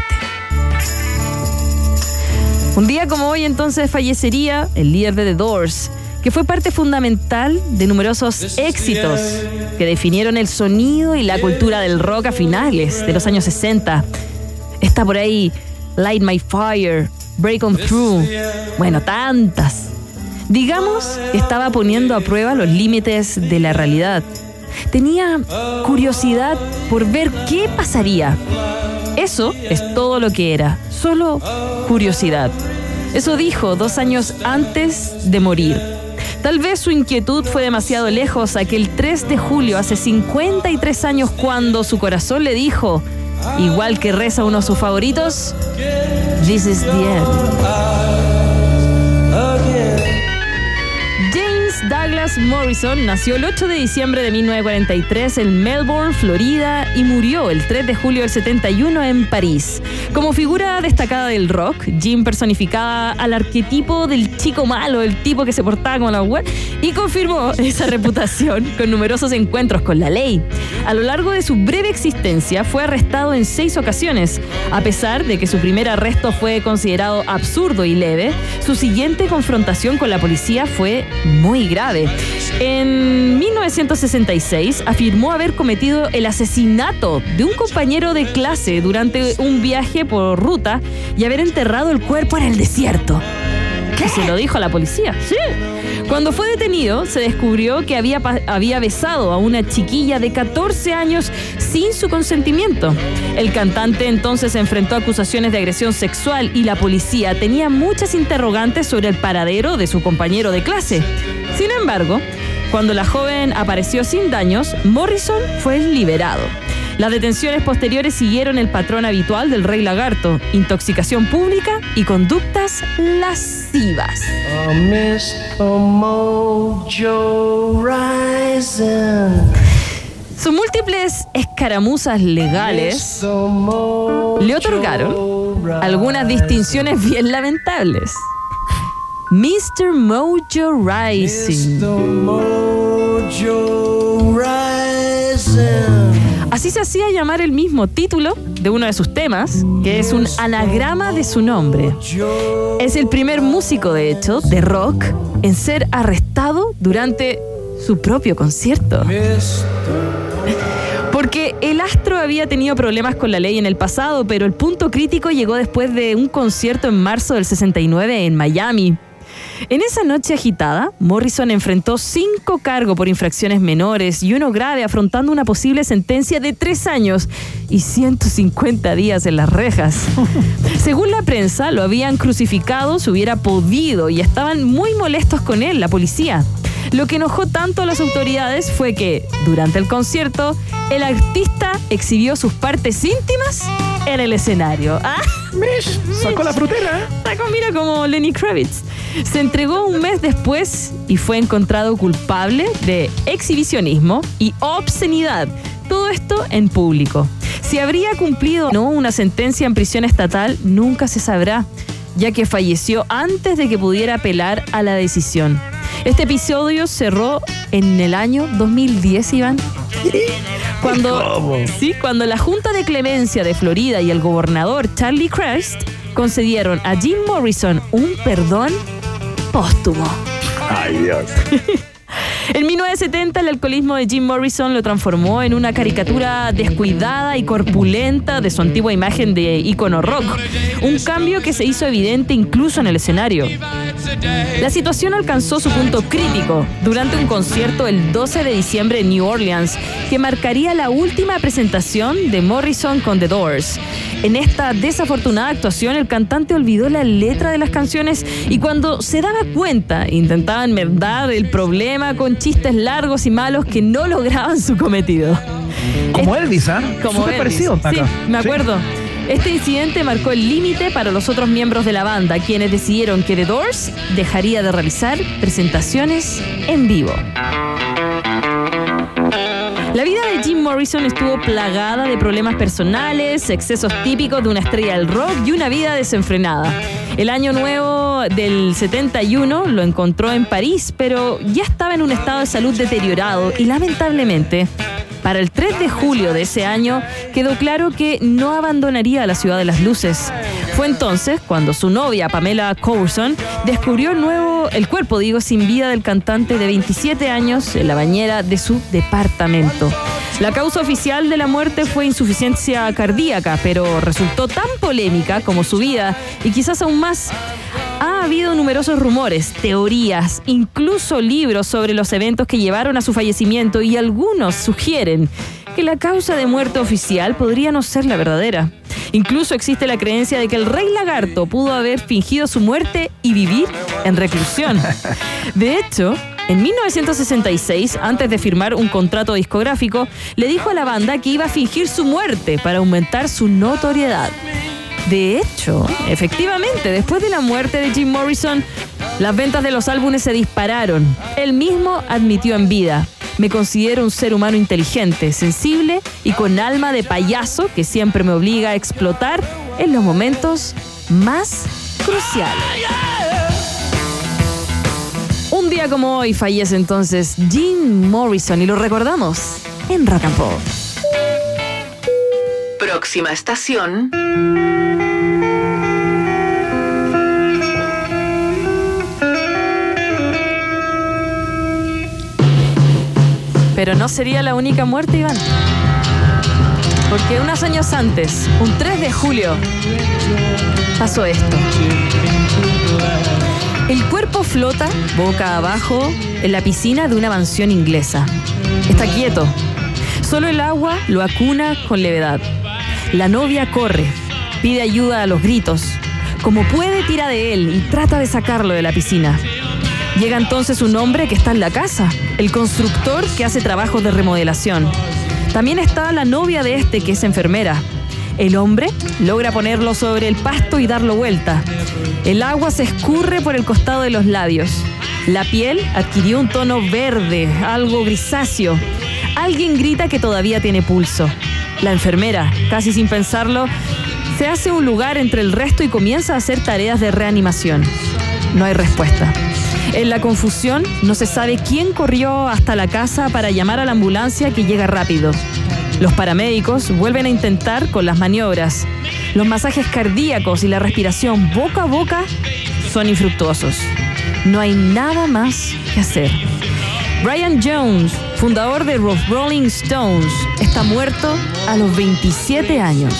Un día como hoy entonces fallecería el líder de The Doors, que fue parte fundamental de numerosos éxitos que definieron el sonido y la cultura del rock a finales de los años sesenta. Está por ahí Light My Fire, Break On Through, bueno, tantas. Digamos que estaba poniendo a prueba los límites de la realidad. Tenía curiosidad por ver qué pasaría. Eso es todo lo que era, solo curiosidad. Eso dijo dos años antes de morir. Tal vez su inquietud fue demasiado lejos aquel tres de julio hace cincuenta y tres años cuando su corazón le dijo, igual que reza uno de sus favoritos, "This is the end". James Douglas Douglas Morrison nació el ocho de diciembre de mil novecientos cuarenta y tres en Melbourne, Florida, y murió el tres de julio del setenta y uno en París. Como figura destacada del rock, Jim personificaba al arquetipo del chico malo, el tipo que se portaba como la web, y confirmó esa reputación con numerosos encuentros con la ley. A lo largo de su breve existencia fue arrestado en seis ocasiones. A pesar de que su primer arresto fue considerado absurdo y leve, su siguiente confrontación con la policía fue muy grave. En mil novecientos sesenta y seis afirmó haber cometido el asesinato de un compañero de clase durante un viaje por ruta y haber enterrado el cuerpo en el desierto. ¿Qué? Se lo dijo a la policía. Sí. Cuando fue detenido, se descubrió que había, había besado a una chiquilla de catorce años sin su consentimiento. El cantante entonces enfrentó acusaciones de agresión sexual y la policía tenía muchas interrogantes sobre el paradero de su compañero de clase. Sin embargo, cuando la joven apareció sin daños, Morrison fue liberado. Las detenciones posteriores siguieron el patrón habitual del Rey Lagarto: intoxicación pública y conductas lascivas. Oh, mister Mojo Rising. Sus múltiples escaramuzas legales le otorgaron algunas distinciones bien lamentables. mister Mojo Rising. mister Mojo Rising. Así se hacía llamar el mismo título de uno de sus temas, que es un anagrama de su nombre. Es el primer músico, de hecho, de rock en ser arrestado durante su propio concierto. Porque el astro había tenido problemas con la ley en el pasado, pero el punto crítico llegó después de un concierto en marzo del sesenta y nueve en Miami. En esa noche agitada, Morrison enfrentó cinco cargos por infracciones menores y uno grave, afrontando una posible sentencia de tres años y ciento cincuenta días en las rejas. Según la prensa, lo habían crucificado si hubiera podido y estaban muy molestos con él, la policía. Lo que enojó tanto a las autoridades fue que, durante el concierto, el artista exhibió sus partes íntimas en el escenario. ¡Ah! Mish, sacó la frutera. Sacó, mira, como Lenny Kravitz. Se entregó un mes después y fue encontrado culpable de exhibicionismo y obscenidad. Todo esto en público. Si habría cumplido o no una sentencia en prisión estatal, nunca se sabrá, ya que falleció antes de que pudiera apelar a la decisión. Este episodio cerró en el año dos mil diez, Iván. Cuando, sí, cuando la Junta de Clemencia de Florida y el gobernador Charlie Crist concedieron a Jim Morrison un perdón póstumo. Ay, Dios. En mil novecientos setenta, el alcoholismo de Jim Morrison lo transformó en una caricatura descuidada y corpulenta de su antigua imagen de ícono rock. Un cambio que se hizo evidente incluso en el escenario. La situación alcanzó su punto crítico durante un concierto el doce de diciembre en New Orleans, que marcaría la última presentación de Morrison con The Doors. En esta desafortunada actuación, el cantante olvidó la letra de las canciones y cuando se daba cuenta, intentaba enmendar el problema con chistes largos y malos que no lograban su cometido. Como Elvis, ¿ah? ¿eh? Como Súper Elvis. parecido. Sí, Acá. me acuerdo. Sí. Este incidente marcó el límite para los otros miembros de la banda, quienes decidieron que The Doors dejaría de realizar presentaciones en vivo. La vida de Jim Morrison estuvo plagada de problemas personales, excesos típicos de una estrella del rock y una vida desenfrenada. El año nuevo del setenta y uno lo encontró en París, pero ya estaba en un estado de salud deteriorado y lamentablemente, para el tres de julio de ese año, quedó claro que no abandonaría la ciudad de las luces. Fue entonces cuando su novia, Pamela Courson, descubrió el, nuevo, el cuerpo, digo, sin vida del cantante de veintisiete años en la bañera de su departamento. La causa oficial de la muerte fue insuficiencia cardíaca, pero resultó tan polémica como su vida y quizás aún más. Ha habido numerosos rumores, teorías, incluso libros sobre los eventos que llevaron a su fallecimiento y algunos sugieren que la causa de muerte oficial podría no ser la verdadera. Incluso existe la creencia de que el Rey Lagarto pudo haber fingido su muerte y vivir en reclusión. De hecho, en mil novecientos sesenta y seis, antes de firmar un contrato discográfico, le dijo a la banda que iba a fingir su muerte para aumentar su notoriedad. De hecho, efectivamente, después de la muerte de Jim Morrison, Las ventas de los álbumes se dispararon. Él mismo admitió en vida: me considero un ser humano inteligente, sensible y con alma de payaso que siempre me obliga a explotar en los momentos más cruciales. Un día como hoy fallece entonces Jim Morrison y lo recordamos en Rock and Pop. Próxima estación. Pero no sería la única muerte, Iván. Porque unos años antes, un tres de julio, pasó esto. El cuerpo flota, boca abajo, en la piscina de una mansión inglesa. Está quieto. Solo el agua lo acuna con levedad. La novia corre, pide ayuda a los gritos. Como puede, tira de él y trata de sacarlo de la piscina. Llega entonces un hombre que está en la casa, el constructor que hace trabajos de remodelación. También está la novia de este, que es enfermera. El hombre logra ponerlo sobre el pasto y darlo vuelta. El agua se escurre por el costado de los labios. La piel adquirió un tono verde, algo grisáceo. Alguien grita que todavía tiene pulso. La enfermera, casi sin pensarlo, se hace un lugar entre el resto y comienza a hacer tareas de reanimación. No hay respuesta. En la confusión, no se sabe quién corrió hasta la casa para llamar a la ambulancia, que llega rápido. Los paramédicos vuelven a intentar con las maniobras. Los masajes cardíacos y la respiración boca a boca son infructuosos. No hay nada más que hacer. Brian Jones, fundador de los Rolling Stones, está muerto a los veintisiete años.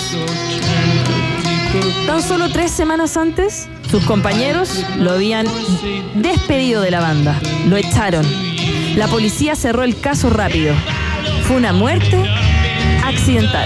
Tan solo tres semanas antes, sus compañeros lo habían despedido de la banda. Lo echaron. La policía cerró el caso rápido. Fue una muerte accidental.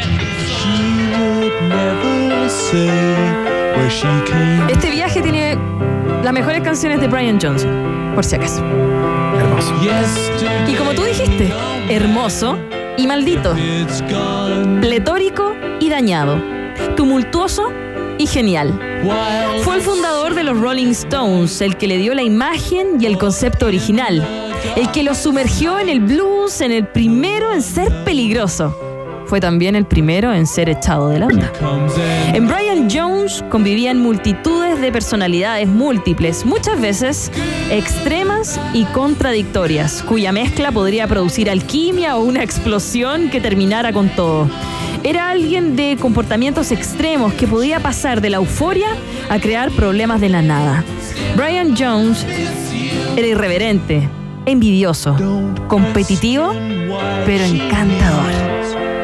Este viaje tiene las mejores canciones de Brian Jones, por si acaso. Hermoso. Y como tú dijiste, hermoso y maldito. Pletórico y dañado. Tumultuoso y genial. Fue el fundador de los Rolling Stones, el que le dio la imagen y el concepto original, el que los sumergió en el blues, en el primero en ser peligroso. Fue también el primero en ser echado de la banda. En Brian Jones convivían multitudes de personalidades múltiples, muchas veces extremas y contradictorias, cuya mezcla podría producir alquimia o una explosión que terminara con todo. Era alguien de comportamientos extremos que podía pasar de la euforia a crear problemas de la nada. Brian Jones era irreverente, envidioso, competitivo, pero encantador.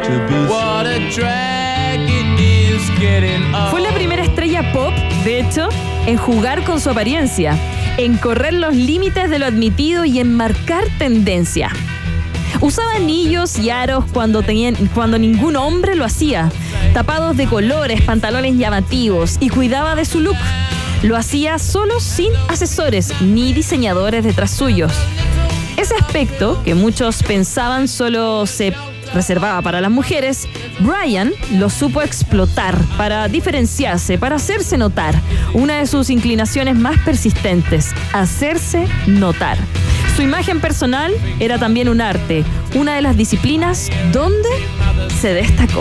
Fue la primera estrella pop, de hecho, en jugar con su apariencia, en correr los límites de lo admitido y en marcar tendencia. Usaba anillos y aros cuando, tenían, cuando ningún hombre lo hacía, tapados de colores, pantalones llamativos, y cuidaba de su look. Lo hacía solo, sin asesores ni diseñadores detrás suyos. Ese aspecto, que muchos pensaban solo se reservaba para las mujeres, Brian lo supo explotar para diferenciarse, para hacerse notar. Una de sus inclinaciones más persistentes, hacerse notar. Su imagen personal era también un arte, una de las disciplinas donde se destacó.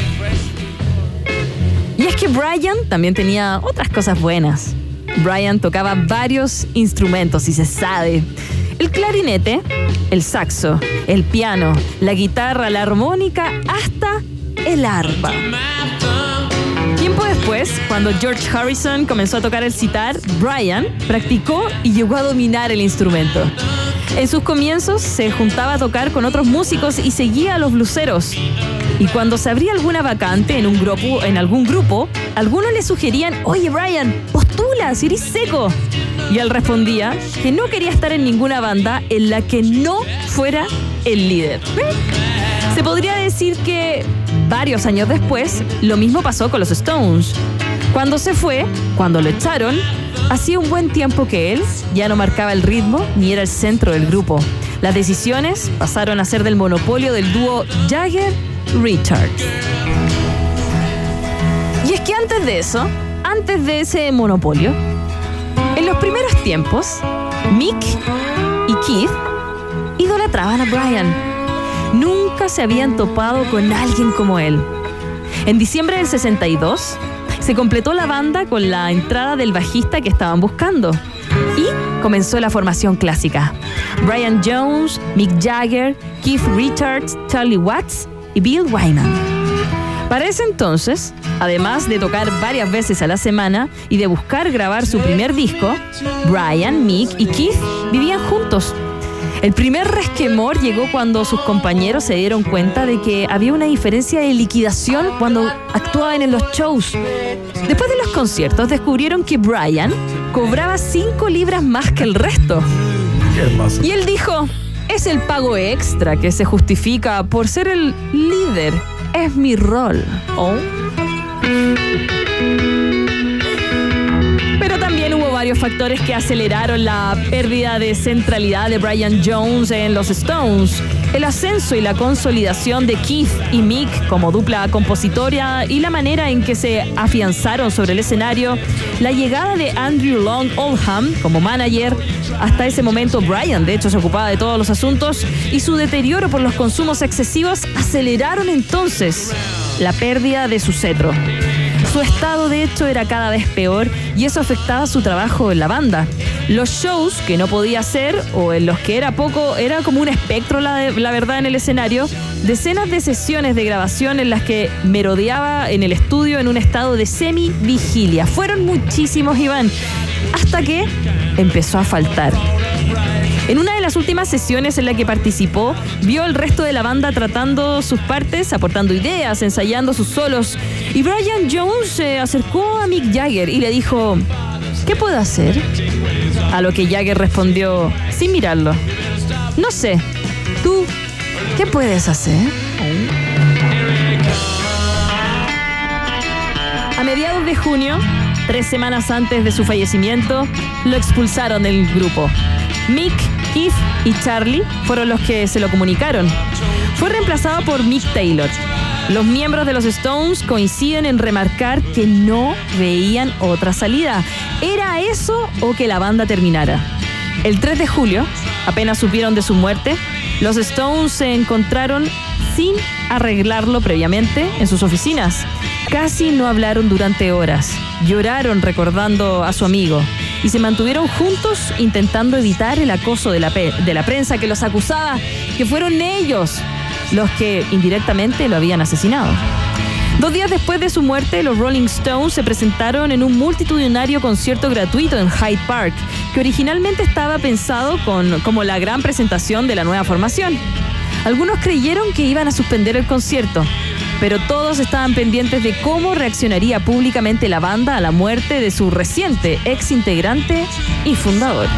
Y es que Brian también tenía otras cosas buenas. Brian tocaba varios instrumentos y se sabe. El clarinete, el saxo, el piano, la guitarra, la armónica, hasta el arpa. Tiempo después, cuando George Harrison comenzó a tocar el sitar, Brian practicó y llegó a dominar el instrumento. En sus comienzos se juntaba a tocar con otros músicos y seguía a los bluseros. Y cuando se abría alguna vacante en un grupo, en algún grupo, algunos le sugerían: oye Brian, postula, si eres seco. Y él respondía que no quería estar en ninguna banda en la que no fuera el líder. Se podría decir que varios años después, lo mismo pasó con los Stones. Cuando se fue, cuando lo echaron, hacía un buen tiempo que él ya no marcaba el ritmo ni era el centro del grupo. Las decisiones pasaron a ser del monopolio del dúo Jagger-Richards. Y es que antes de eso, antes de ese monopolio, En los primeros tiempos, Mick y Keith idolatraban a Brian. Nunca se habían topado con alguien como él. En diciembre del sesenta y dos, se completó la banda con la entrada del bajista que estaban buscando. Y comenzó la formación clásica. Brian Jones, Mick Jagger, Keith Richards, Charlie Watts y Bill Wyman. Para ese entonces, además de tocar varias veces a la semana y de buscar grabar su primer disco, Brian, Mick y Keith vivían juntos. El primer resquemor llegó cuando sus compañeros se dieron cuenta de que había una diferencia de liquidación cuando actuaban en los shows. Después de los conciertos descubrieron que Brian cobraba cinco libras más que el resto. Qué hermoso. Y él dijo, es el pago extra que se justifica por ser el líder. Es mi rol. Oh. Pero también hubo varios factores que aceleraron la pérdida de centralidad de Brian Jones en los Stones. El ascenso y la consolidación de Keith y Mick como dupla compositora y la manera en que se afianzaron sobre el escenario, la llegada de Andrew Long Oldham como manager, hasta ese momento Brian de hecho se ocupaba de todos los asuntos, y su deterioro por los consumos excesivos aceleraron entonces la pérdida de su cetro. Su estado de hecho era cada vez peor y eso afectaba su trabajo en la banda. Los shows que no podía hacer o en los que era poco, era como un espectro la, la verdad en el escenario. Decenas de sesiones de grabación en las que merodeaba en el estudio en un estado de semi-vigilia. Fueron muchísimos, Iván, hasta que empezó a faltar. En una de las últimas sesiones en la que participó, vio al resto de la banda tratando sus partes, aportando ideas, ensayando sus solos. Y Brian Jones se acercó a Mick Jagger y le dijo, ¿qué puedo hacer? A lo que Jagger respondió, sin mirarlo, no sé, ¿tú qué puedes hacer? A mediados de junio, tres semanas antes de su fallecimiento, lo expulsaron del grupo. Mick, Keith y Charlie fueron los que se lo comunicaron. Fue reemplazado por Mick Taylor. Los miembros de los Stones coinciden en remarcar que no veían otra salida. ¿Era eso o que la banda terminara? El tres de julio, apenas supieron de su muerte, los Stones se encontraron sin arreglarlo previamente en sus oficinas. Casi no hablaron durante horas. Lloraron recordando a su amigo y se mantuvieron juntos intentando evitar el acoso de la, pe- de la prensa que los acusaba que fueron ellos los que indirectamente lo habían asesinado. Dos días después de su muerte, los Rolling Stones se presentaron en un multitudinario concierto gratuito en Hyde Park, que originalmente estaba pensado con, como la gran presentación de la nueva formación. Algunos creyeron que iban a suspender el concierto, pero todos estaban pendientes de cómo reaccionaría públicamente la banda a la muerte de su reciente ex integrante y fundador.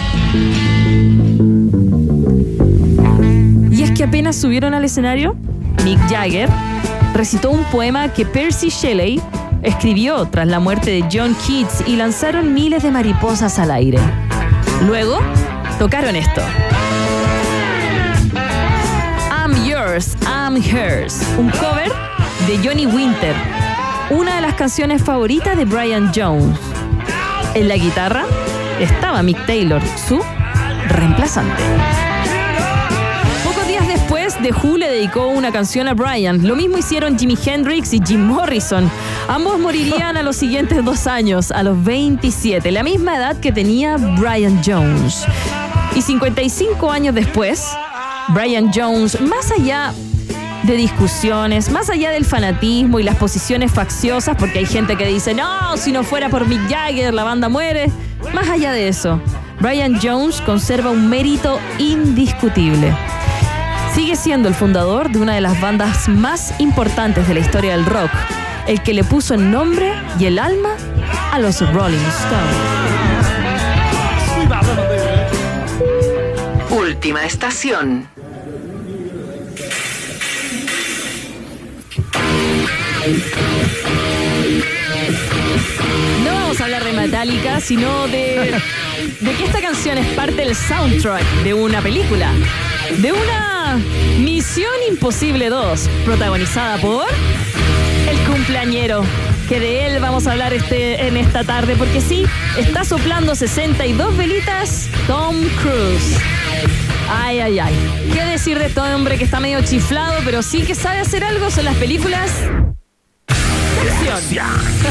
Y es que apenas subieron al escenario, Mick Jagger recitó un poema que Percy Shelley escribió tras la muerte de John Keats y lanzaron miles de mariposas al aire. Luego, tocaron esto. I'm Yours, I'm Hers, un cover de Johnny Winter, una de las canciones favoritas de Brian Jones. En la guitarra estaba Mick Taylor, su reemplazante. Pocos días después, The Who le dedicó una canción a Brian. Lo mismo hicieron Jimi Hendrix y Jim Morrison. Ambos morirían a los siguientes dos años, a los veintisiete, la misma edad que tenía Brian Jones. Y cincuenta y cinco años después, Brian Jones, más allá de discusiones, más allá del fanatismo y las posiciones facciosas, porque hay gente que dice, no, si no fuera por Mick Jagger, la banda muere. Más allá de eso, Brian Jones conserva un mérito indiscutible. Sigue siendo el fundador de una de las bandas más importantes de la historia del rock, el que le puso el nombre y el alma a los Rolling Stones. Última estación. No vamos a hablar de Metallica, sino de, de que esta canción es parte del soundtrack de una película, de una Misión Imposible dos, protagonizada por el cumpleañero que de él vamos a hablar este, en esta tarde, porque sí, está soplando sesenta y dos velitas Tom Cruise. Ay, ay, ay. ¿Qué decir de este hombre que está medio chiflado, pero sí que sabe hacer algo? Son las películas de acción.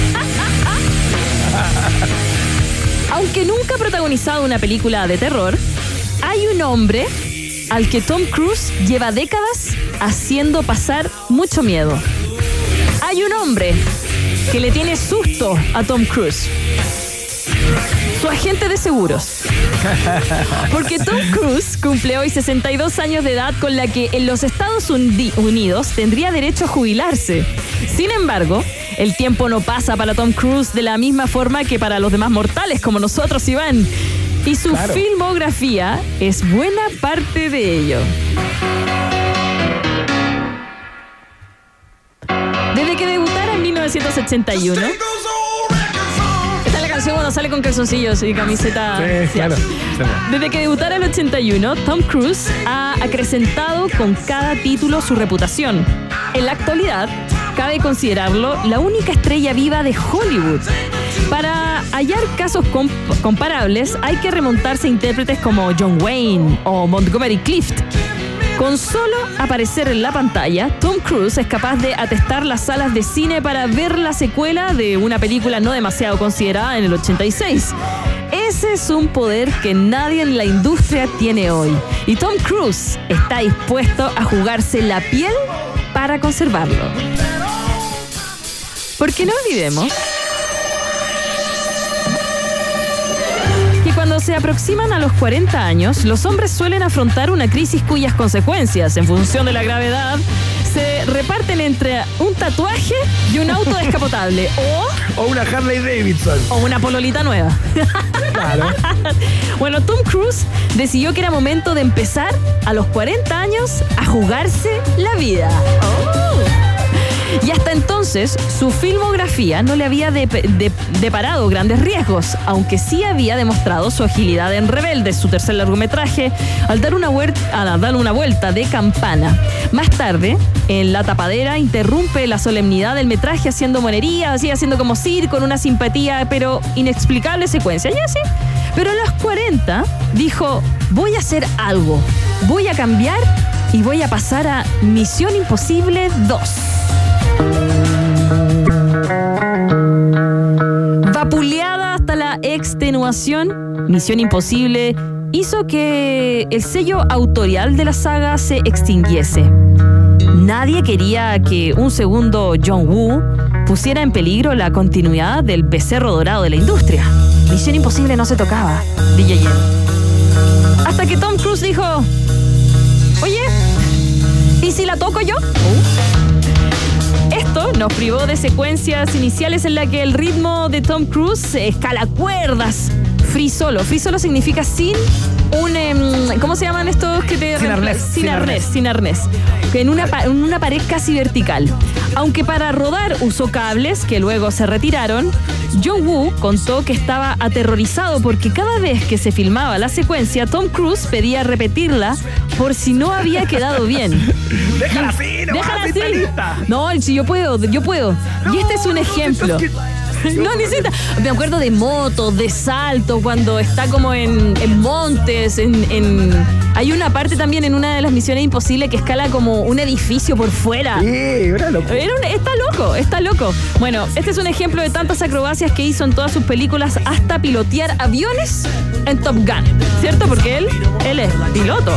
Aunque nunca ha protagonizado una película de terror, hay un hombre al que Tom Cruise lleva décadas haciendo pasar mucho miedo. Hay un hombre que le tiene susto a Tom Cruise. Su agente de seguros. Porque Tom Cruise cumple hoy sesenta y dos años de edad, con la que en los Estados Unidos tendría derecho a jubilarse. Sin embargo, el tiempo no pasa para Tom Cruise de la misma forma que para los demás mortales como nosotros, Iván. Y su claro. filmografía es buena parte de ello. Desde que debutara en mil novecientos ochenta y uno... cuando sale con calzoncillos y camiseta. Sí, claro. Desde que debutara en el ochenta y uno, Tom Cruise ha acrecentado con cada título su reputación. En la actualidad, cabe considerarlo la única estrella viva de Hollywood. Para hallar casos comp- comparables, hay que remontarse a intérpretes como John Wayne o Montgomery Clift. Con solo aparecer en la pantalla, Tom Cruise es capaz de atestar las salas de cine para ver la secuela de una película no demasiado considerada en el ochenta y seis. Ese es un poder que nadie en la industria tiene hoy. Y Tom Cruise está dispuesto a jugarse la piel para conservarlo. Porque no olvidemos que cuando se aproximan a los cuarenta años, los hombres suelen afrontar una crisis cuyas consecuencias, en función de la gravedad, se reparten entre un tatuaje y un auto descapotable. O, o una Harley Davidson. O una pololita nueva. Claro. Bueno, Tom Cruise decidió que era momento de empezar a los cuarenta años a jugarse la vida. Oh. Y hasta entonces, su filmografía no le había de, de, deparado grandes riesgos, aunque sí había demostrado su agilidad en Rebelde, su tercer largometraje, al dar una, huerta, al dar una vuelta de campana. Más tarde, en La Tapadera, interrumpe la solemnidad del metraje haciendo monerías, así haciendo como circo, con una simpatía pero inexplicable secuencia. Ya sí. Pero a los cuarenta dijo, voy a hacer algo, voy a cambiar y voy a pasar a Misión Imposible dos. Vapuleada hasta la extenuación, Misión Imposible hizo que el sello autorial de la saga se extinguiese. Nadie quería que un segundo John Woo pusiera en peligro la continuidad del becerro dorado de la industria. Misión Imposible no se tocaba, D J Yen. Hasta que Tom Cruise dijo, oye, ¿y si la toco yo? Esto nos privó de secuencias iniciales en las que el ritmo de Tom Cruise escala cuerdas. Free solo. Free solo significa sin un... Eh, ¿cómo se llaman estos que te... Sin arnés. Sin, sin arnés, arnés, sin arnés. En una, en una pared casi vertical. Aunque para rodar usó cables que luego se retiraron, John Woo contó que estaba aterrorizado porque cada vez que se filmaba la secuencia, Tom Cruise pedía repetirla por si no había quedado bien. Déjala así, no Déjala así. No, si yo puedo, yo puedo. Y este es un ejemplo. No necesita. Me acuerdo de motos, de salto, cuando está como en, en montes, en, en... Hay una parte también en una de las Misiones Imposibles que escala como un edificio por fuera. Sí, era loco. Era un, está loco, está loco. Bueno, este es un ejemplo de tantas acrobacias que hizo en todas sus películas, hasta pilotear aviones en Top Gun, ¿cierto? Porque él, él es piloto.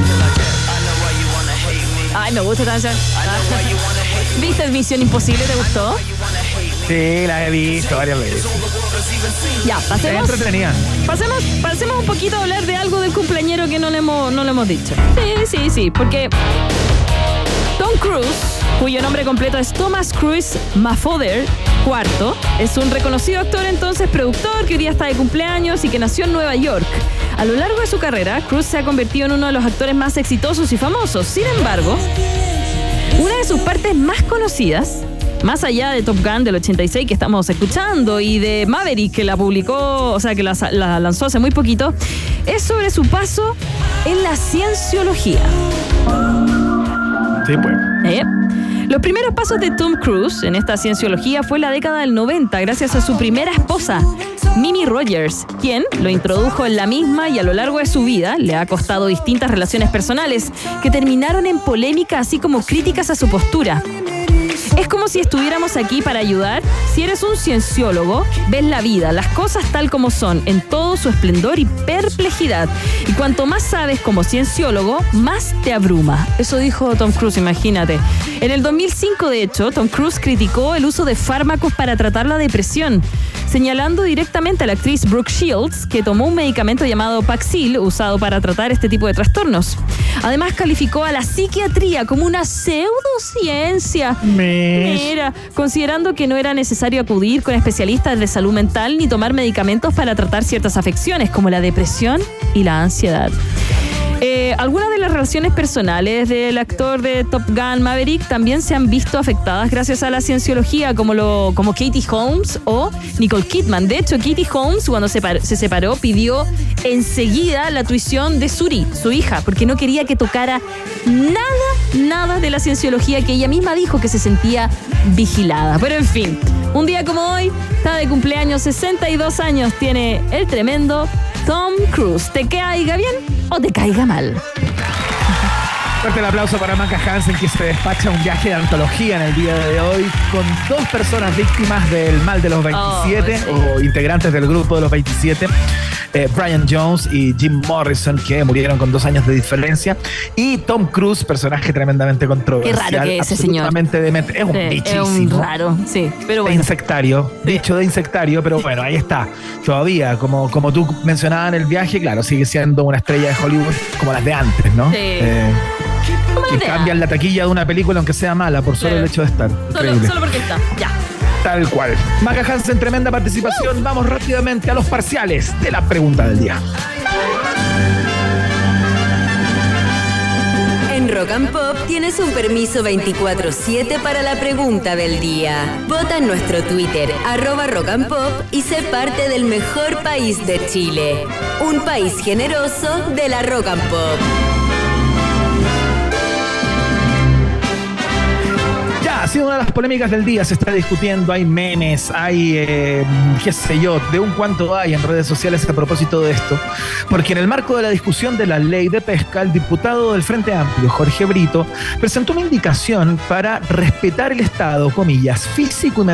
Ay, me gusta esta canción. ¿Viste Misión Imposible? ¿Te gustó? Sí, la he visto varias veces. Ya, pasemos. Es entretenida. Pasemos, pasemos un poquito a hablar de algo del cumpleañero que no le hemos, no le hemos dicho. Sí, sí, sí, porque Tom Cruise, cuyo nombre completo es Thomas Cruise Mafother cuarto, es un reconocido actor, entonces productor, que hoy día está de cumpleaños y que nació en Nueva York. A lo largo de su carrera, Cruise se ha convertido en uno de los actores más exitosos y famosos. Sin embargo, una de sus partes más conocidas, más allá de Top Gun del ochenta y seis que estamos escuchando y de Maverick que la publicó, o sea que la, la lanzó hace muy poquito, es sobre su paso en la cienciología. Sí, pues. ¿Eh? Los primeros pasos de Tom Cruise en esta cienciología fue la década del noventa, gracias a su primera esposa, Mimi Rogers, quien lo introdujo en la misma y a lo largo de su vida le ha costado distintas relaciones personales que terminaron en polémica, así como críticas a su postura. Es como si estuviéramos aquí para ayudar. Si eres un cienciólogo, ves la vida, las cosas tal como son, en todo su esplendor y perplejidad. Y cuanto más sabes como cienciólogo, más te abruma. Eso dijo Tom Cruise, imagínate. En el dos mil cinco, de hecho, Tom Cruise criticó el uso de fármacos para tratar la depresión, señalando directamente a la actriz Brooke Shields, que tomó un medicamento llamado Paxil, usado para tratar este tipo de trastornos. Además, calificó a la psiquiatría como una pseudociencia. Mira, considerando que no era necesario acudir con especialistas de salud mental ni tomar medicamentos para tratar ciertas afecciones como la depresión y la ansiedad. Eh, algunas de las relaciones personales del actor de Top Gun Maverick también se han visto afectadas gracias a la cienciología, como, lo, como Katie Holmes o Nicole Kidman. De hecho, Katie Holmes, cuando se, par- se separó, pidió enseguida la tuición de Suri, su hija, porque no quería que tocara nada, nada de la cienciología, que ella misma dijo que se sentía vigilada. Pero en fin, un día como hoy, está de cumpleaños, sesenta y dos años tiene el tremendo Tom Cruise. ¿Te caiga bien o te caiga mal? Fuerte el aplauso para Maca Hansen, que se despacha un viaje de antología en el día de hoy con dos personas víctimas del mal de los veintisiete, oh, sí. o integrantes del grupo de los veintisiete, eh, Brian Jones y Jim Morrison, que murieron con dos años de diferencia, y Tom Cruise, personaje tremendamente controversial. Qué raro que ese señor. Demente. Es un sí, bichísimo. Es un raro, sí, pero bueno. De insectario, sí. Dicho de insectario, pero bueno, ahí está. Todavía, como, como tú mencionabas en el viaje, claro, sigue siendo una estrella de Hollywood como las de antes, ¿no? Sí. Eh, que cambian la taquilla de una película aunque sea mala por solo sí. el hecho de estar. Solo, solo porque está, ya. Tal cual. Maca Hansen, tremenda participación. Uh. Vamos rápidamente a los parciales de la pregunta del día. En Rock and Pop tienes un permiso veinticuatro siete para la pregunta del día. Vota en nuestro Twitter, arroba Rock and Pop, y sé parte del mejor país de Chile. Un país generoso de la Rock and Pop. Ha sido una de las polémicas del día, se está discutiendo, hay memes, hay, eh, qué sé yo, de un cuanto hay en redes sociales a propósito de esto, porque en el marco de la discusión de la ley de pesca, el diputado del Frente Amplio, Jorge Brito, presentó una indicación para respetar el estado, comillas, físico y mental